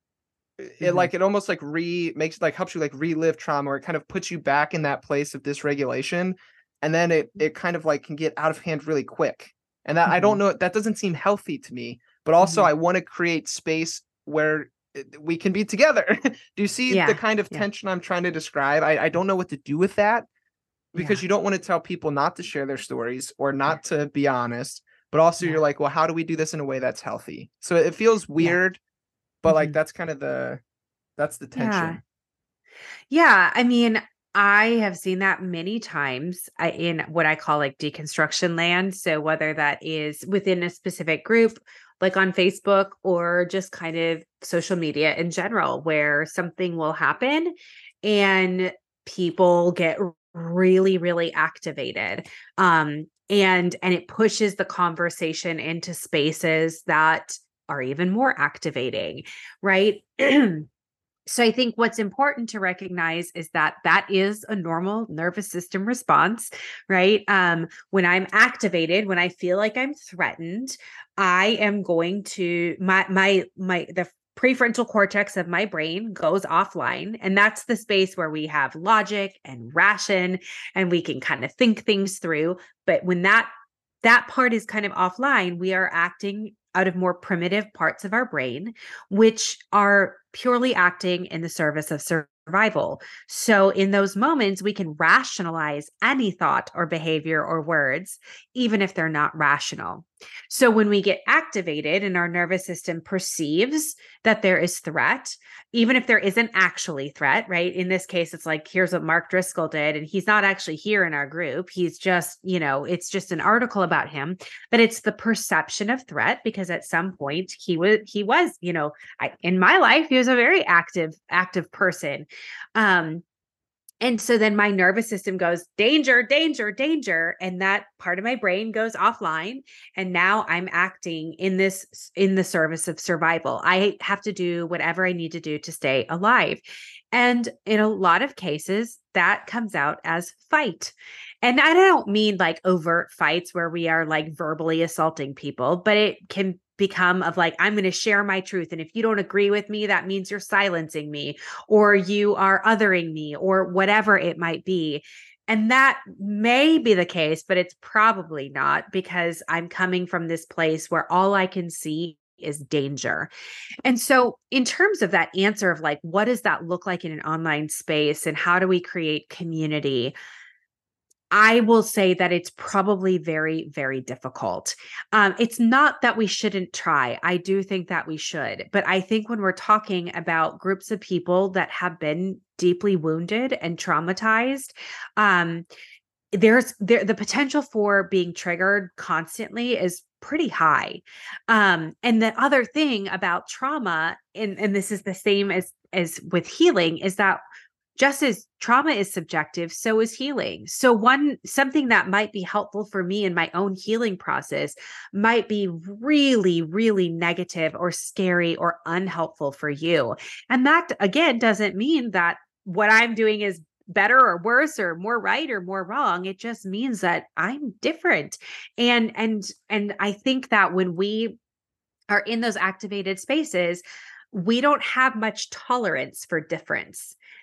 it Mhm. like it almost like re makes like helps you like relive trauma or it kind of puts you back in that place of dysregulation and then it it kind of like can get out of hand really quick. And that I don't Mhm. know that doesn't seem healthy to me, but also Mhm. I want to create space where uh, we can be together. Do you see the Yeah. kind of Yeah. tension I'm trying to describe? I, I don't know what to do with that because Yeah. you don't want to tell people not to share their stories or not to be honest, but also Yeah. you're like, well, how do we do this in a way that's healthy? So it feels Yeah. weird, but like Mhm. that's kind of the that's the Yeah. tension. Yeah, I mean, I have seen that many times uh, in what I call like deconstruction land. So whether that is within a specific group, like on Facebook, or just kind of social media in general, where something will happen and people get r- really, really activated. Um, and and it pushes the conversation into spaces that are even more activating, right? So I think what's important to recognize is that that is a normal nervous system response, right? Um, when I'm activated, when I feel like I'm threatened, I am going to my my my the prefrontal cortex of my brain goes offline, and that's the space where we have logic and ration, and we can kind of think things through. But when that that part is kind of offline, we are acting out of more primitive parts of our brain, which are purely acting in the service of survival. So, in those moments, we can rationalize any thought or behavior or words, even if they're not rational. So, when we get activated and our nervous system perceives that there is threat, even if there isn't actually threat, right? In this case, it's like, here's what Mark Driscoll did, and he's not actually here in our group. He's just, you know, it's just an article about him, but it's the perception of threat because at some point he was, he was, you know, I, in my life, he was a very active, active person. Um, and so then my nervous system goes, danger, danger, danger. And that part of my brain goes offline. And now I'm acting in this, in the service of survival. I have to do whatever I need to do to stay alive. And in a lot of cases, that comes out as fight. And I don't mean like overt fights where we are like verbally assaulting people, but it can become of like, I'm going to share my truth. And if you don't agree with me, that means you're silencing me or you are othering me or whatever it might be. And that may be the case, but it's probably not because I'm coming from this place where all I can see is danger. And so, in terms of that answer of like, what does that look like in an online space and how do we create community? I will say that it's probably very, very difficult. Um, it's not that we shouldn't try. I do think that we should. But I think when we're talking about groups of people that have been deeply wounded and traumatized, um, there's there the potential for being triggered constantly is pretty high. Um, and the other thing about trauma, and, and this is the same as as with healing, is that just as trauma is subjective, so is healing. So one something that might be helpful for me in my own healing process might be really, really negative or scary or unhelpful for you. And that again doesn't mean that what I'm doing is better or worse or more right or more wrong. It just means that I'm different. And and and I think that when we are in those activated spaces, we don't have much tolerance for difference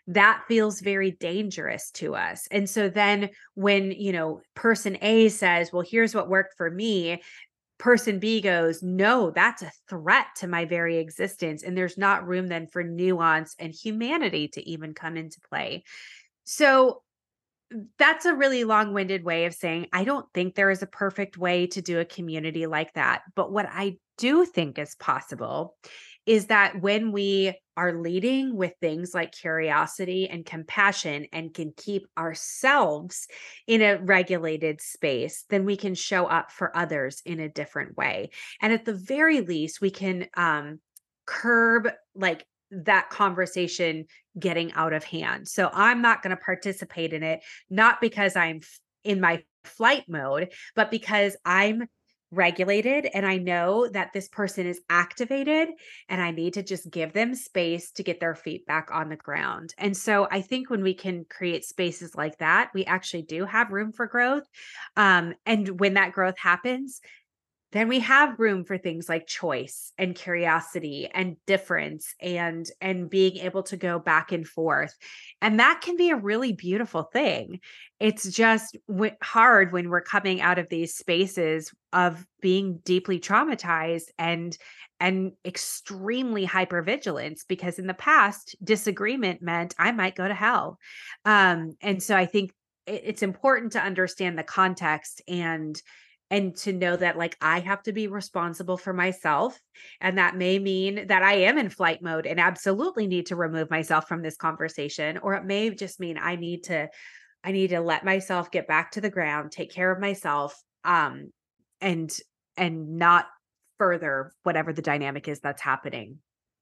that feels very dangerous to us. And so then when, you know, person A says, well, here's what worked for me, person B goes, no, that's a threat to my very existence. And there's not room then for nuance and humanity to even come into play. So that's a really long-winded way of saying, I don't think there is a perfect way to do a community like that. But what I do think is possible is that when we are leading with things like curiosity and compassion and can keep ourselves in a regulated space, then we can show up for others in a different way. And at the very least, we can um, curb like that conversation getting out of hand. So I'm not going to participate in it, not because I'm f- in my flight mode, but because I'm regulated and I know that this person is activated and I need to just give them space to get their feet back on the ground. And so I think when we can create spaces like that, we actually do have room for growth. Um, and when that growth happens, then we have room for things like choice and curiosity and difference and and being able to go back and forth, and that can be a really beautiful thing. It's just w- hard when we're coming out of these spaces of being deeply traumatized and and extremely hypervigilance, because in the past disagreement meant I might go to hell. Um and so I think it- it's important to understand the context and and to know that like I have to be responsible for myself. And that may mean that I am in flight mode and absolutely need to remove myself from this conversation. Or it may just mean I need to, I need to let myself get back to the ground, take care of myself, um, and, and not further whatever the dynamic is that's happening.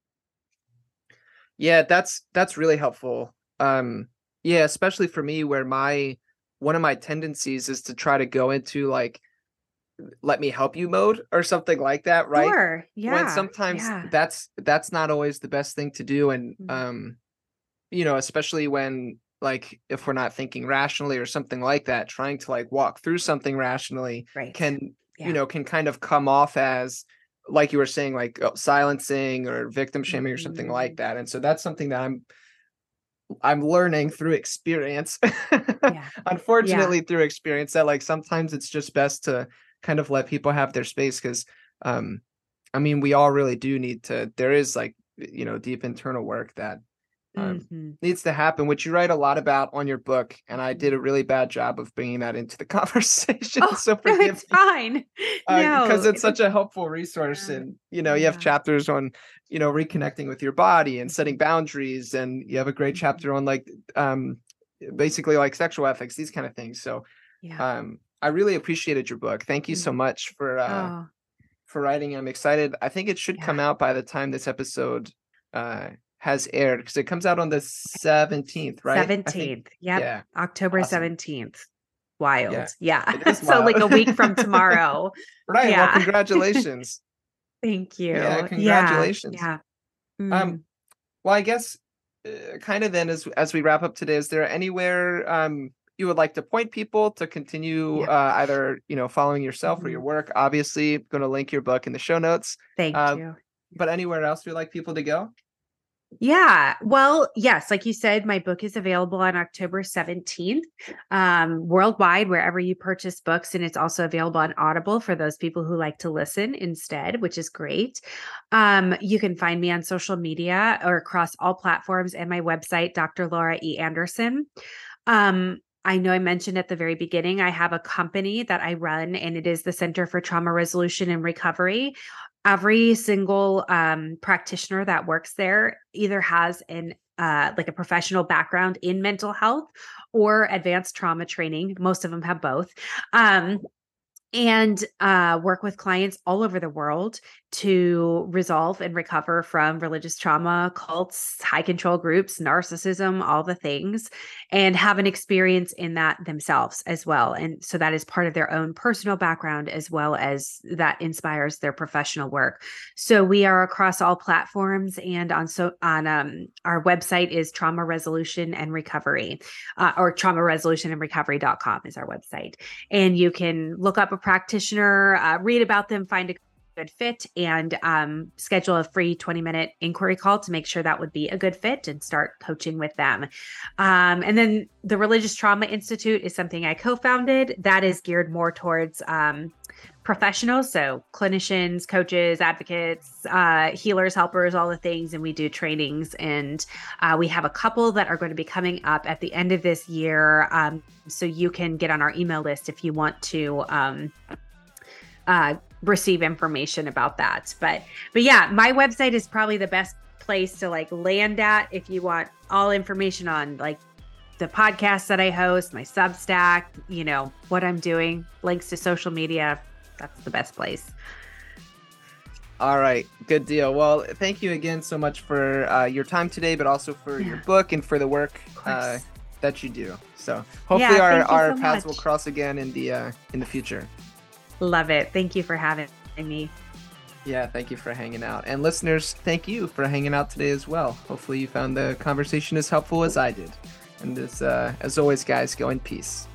Yeah, that's that's really helpful. Um, yeah, especially for me where my one of my tendencies is to try to go into like let me help you mode or something like that, right? Sure. When Yeah. sometimes Yeah. that's that's not always the best thing to do. And Mhm. um, you know, especially when like if we're not thinking rationally or something like that, trying to like walk through something rationally Right. can, you Yeah. know, can kind of come off as like you were saying, like uh, silencing or victim shaming or something like Mhm. that. And so that's something that I'm I'm learning through experience. Yeah. Yeah. Unfortunately, through experience that like sometimes it's just best to kind of let people have their space because um I mean we all really do need to there is like you know deep internal work that um Mhm. needs to happen, which you write a lot about on your book, and I did Mhm. a really bad job of bringing that into the conversation. Oh, So no, forgive it's me. fine. Uh, because No, it's it's such a helpful resource, yeah, and you know you have yeah. chapters on you know reconnecting with your body and setting Mhm, boundaries, and you have a great mhm. chapter on like um basically like sexual ethics, these kind of things. So Yeah. um I really appreciated your book. Thank you so Mhm. much for uh Oh, for writing. I'm excited. I think it should yeah. come out by the time this episode uh has aired because it comes out on the seventeenth, right? I think. seventeenth. Yep. Yeah. October Awesome. seventeenth. Yeah. Wild. Yeah. It is So wild. like a week from tomorrow. Right. Well, Yeah. congratulations. Thank Yeah, you. Yeah. congratulations. Yeah. Um, Mm. well, I guess uh, kind of then as as we wrap up today, is there anywhere um you would like to point people to continue Yeah. uh either, you know, following yourself or your Mhm. work? Obviously, going to link your book in the show notes. Thank Uh, you. but anywhere else you'd like people to go? Yeah. Well, yes, like you said, my book is available on October seventeenth, um, worldwide, wherever you purchase books. And it's also available on Audible for those people who like to listen instead, which is great. Um, you can find me on social media or across all platforms and my website, Doctor Laura E. Anderson. Um, I know I mentioned at the very beginning, I have a company that I run, and it is the Center for Trauma Resolution and Recovery. Every single um, practitioner that works there either has an uh, like a professional background in mental health or advanced trauma training. Most of them have both. Um, and uh, work with clients all over the world to resolve and recover from religious trauma, cults, high control groups, narcissism, all the things, and have an experience in that themselves as well. And so that is part of their own personal background as well as that inspires their professional work. So we are across all platforms, and on so on um, our website is Trauma Resolution and Recovery, uh, or trauma resolution and recovery dot com is our website, and you can look up a practitioner, uh, read about them, find a good fit and um, schedule a free twenty minute inquiry call to make sure that would be a good fit and start coaching with them. Um, and then the Religious Trauma Institute is something I co-founded that is geared more towards um, professionals. So clinicians, coaches, advocates, uh, healers, helpers, all the things. And we do trainings, and uh, we have a couple that are going to be coming up at the end of this year. Um, so you can get on our email list if you want to um, uh, receive information about that. But, but yeah, my website is probably the best place to like land at if you want all information on like the podcasts that I host, my Substack, you know, what I'm doing, links to social media. That's the best place. All right. Good deal. Well, thank you again so much for uh, your time today, but also for yeah. your book and for the work uh, that you do. So hopefully yeah, our, our so paths much. will cross again in the uh, in the future. Love it. Thank you for having me. Yeah, thank you for hanging out. And listeners, thank you for hanging out today as well. Hopefully you found the conversation as helpful as I did. And as, uh, as always, guys, go in peace.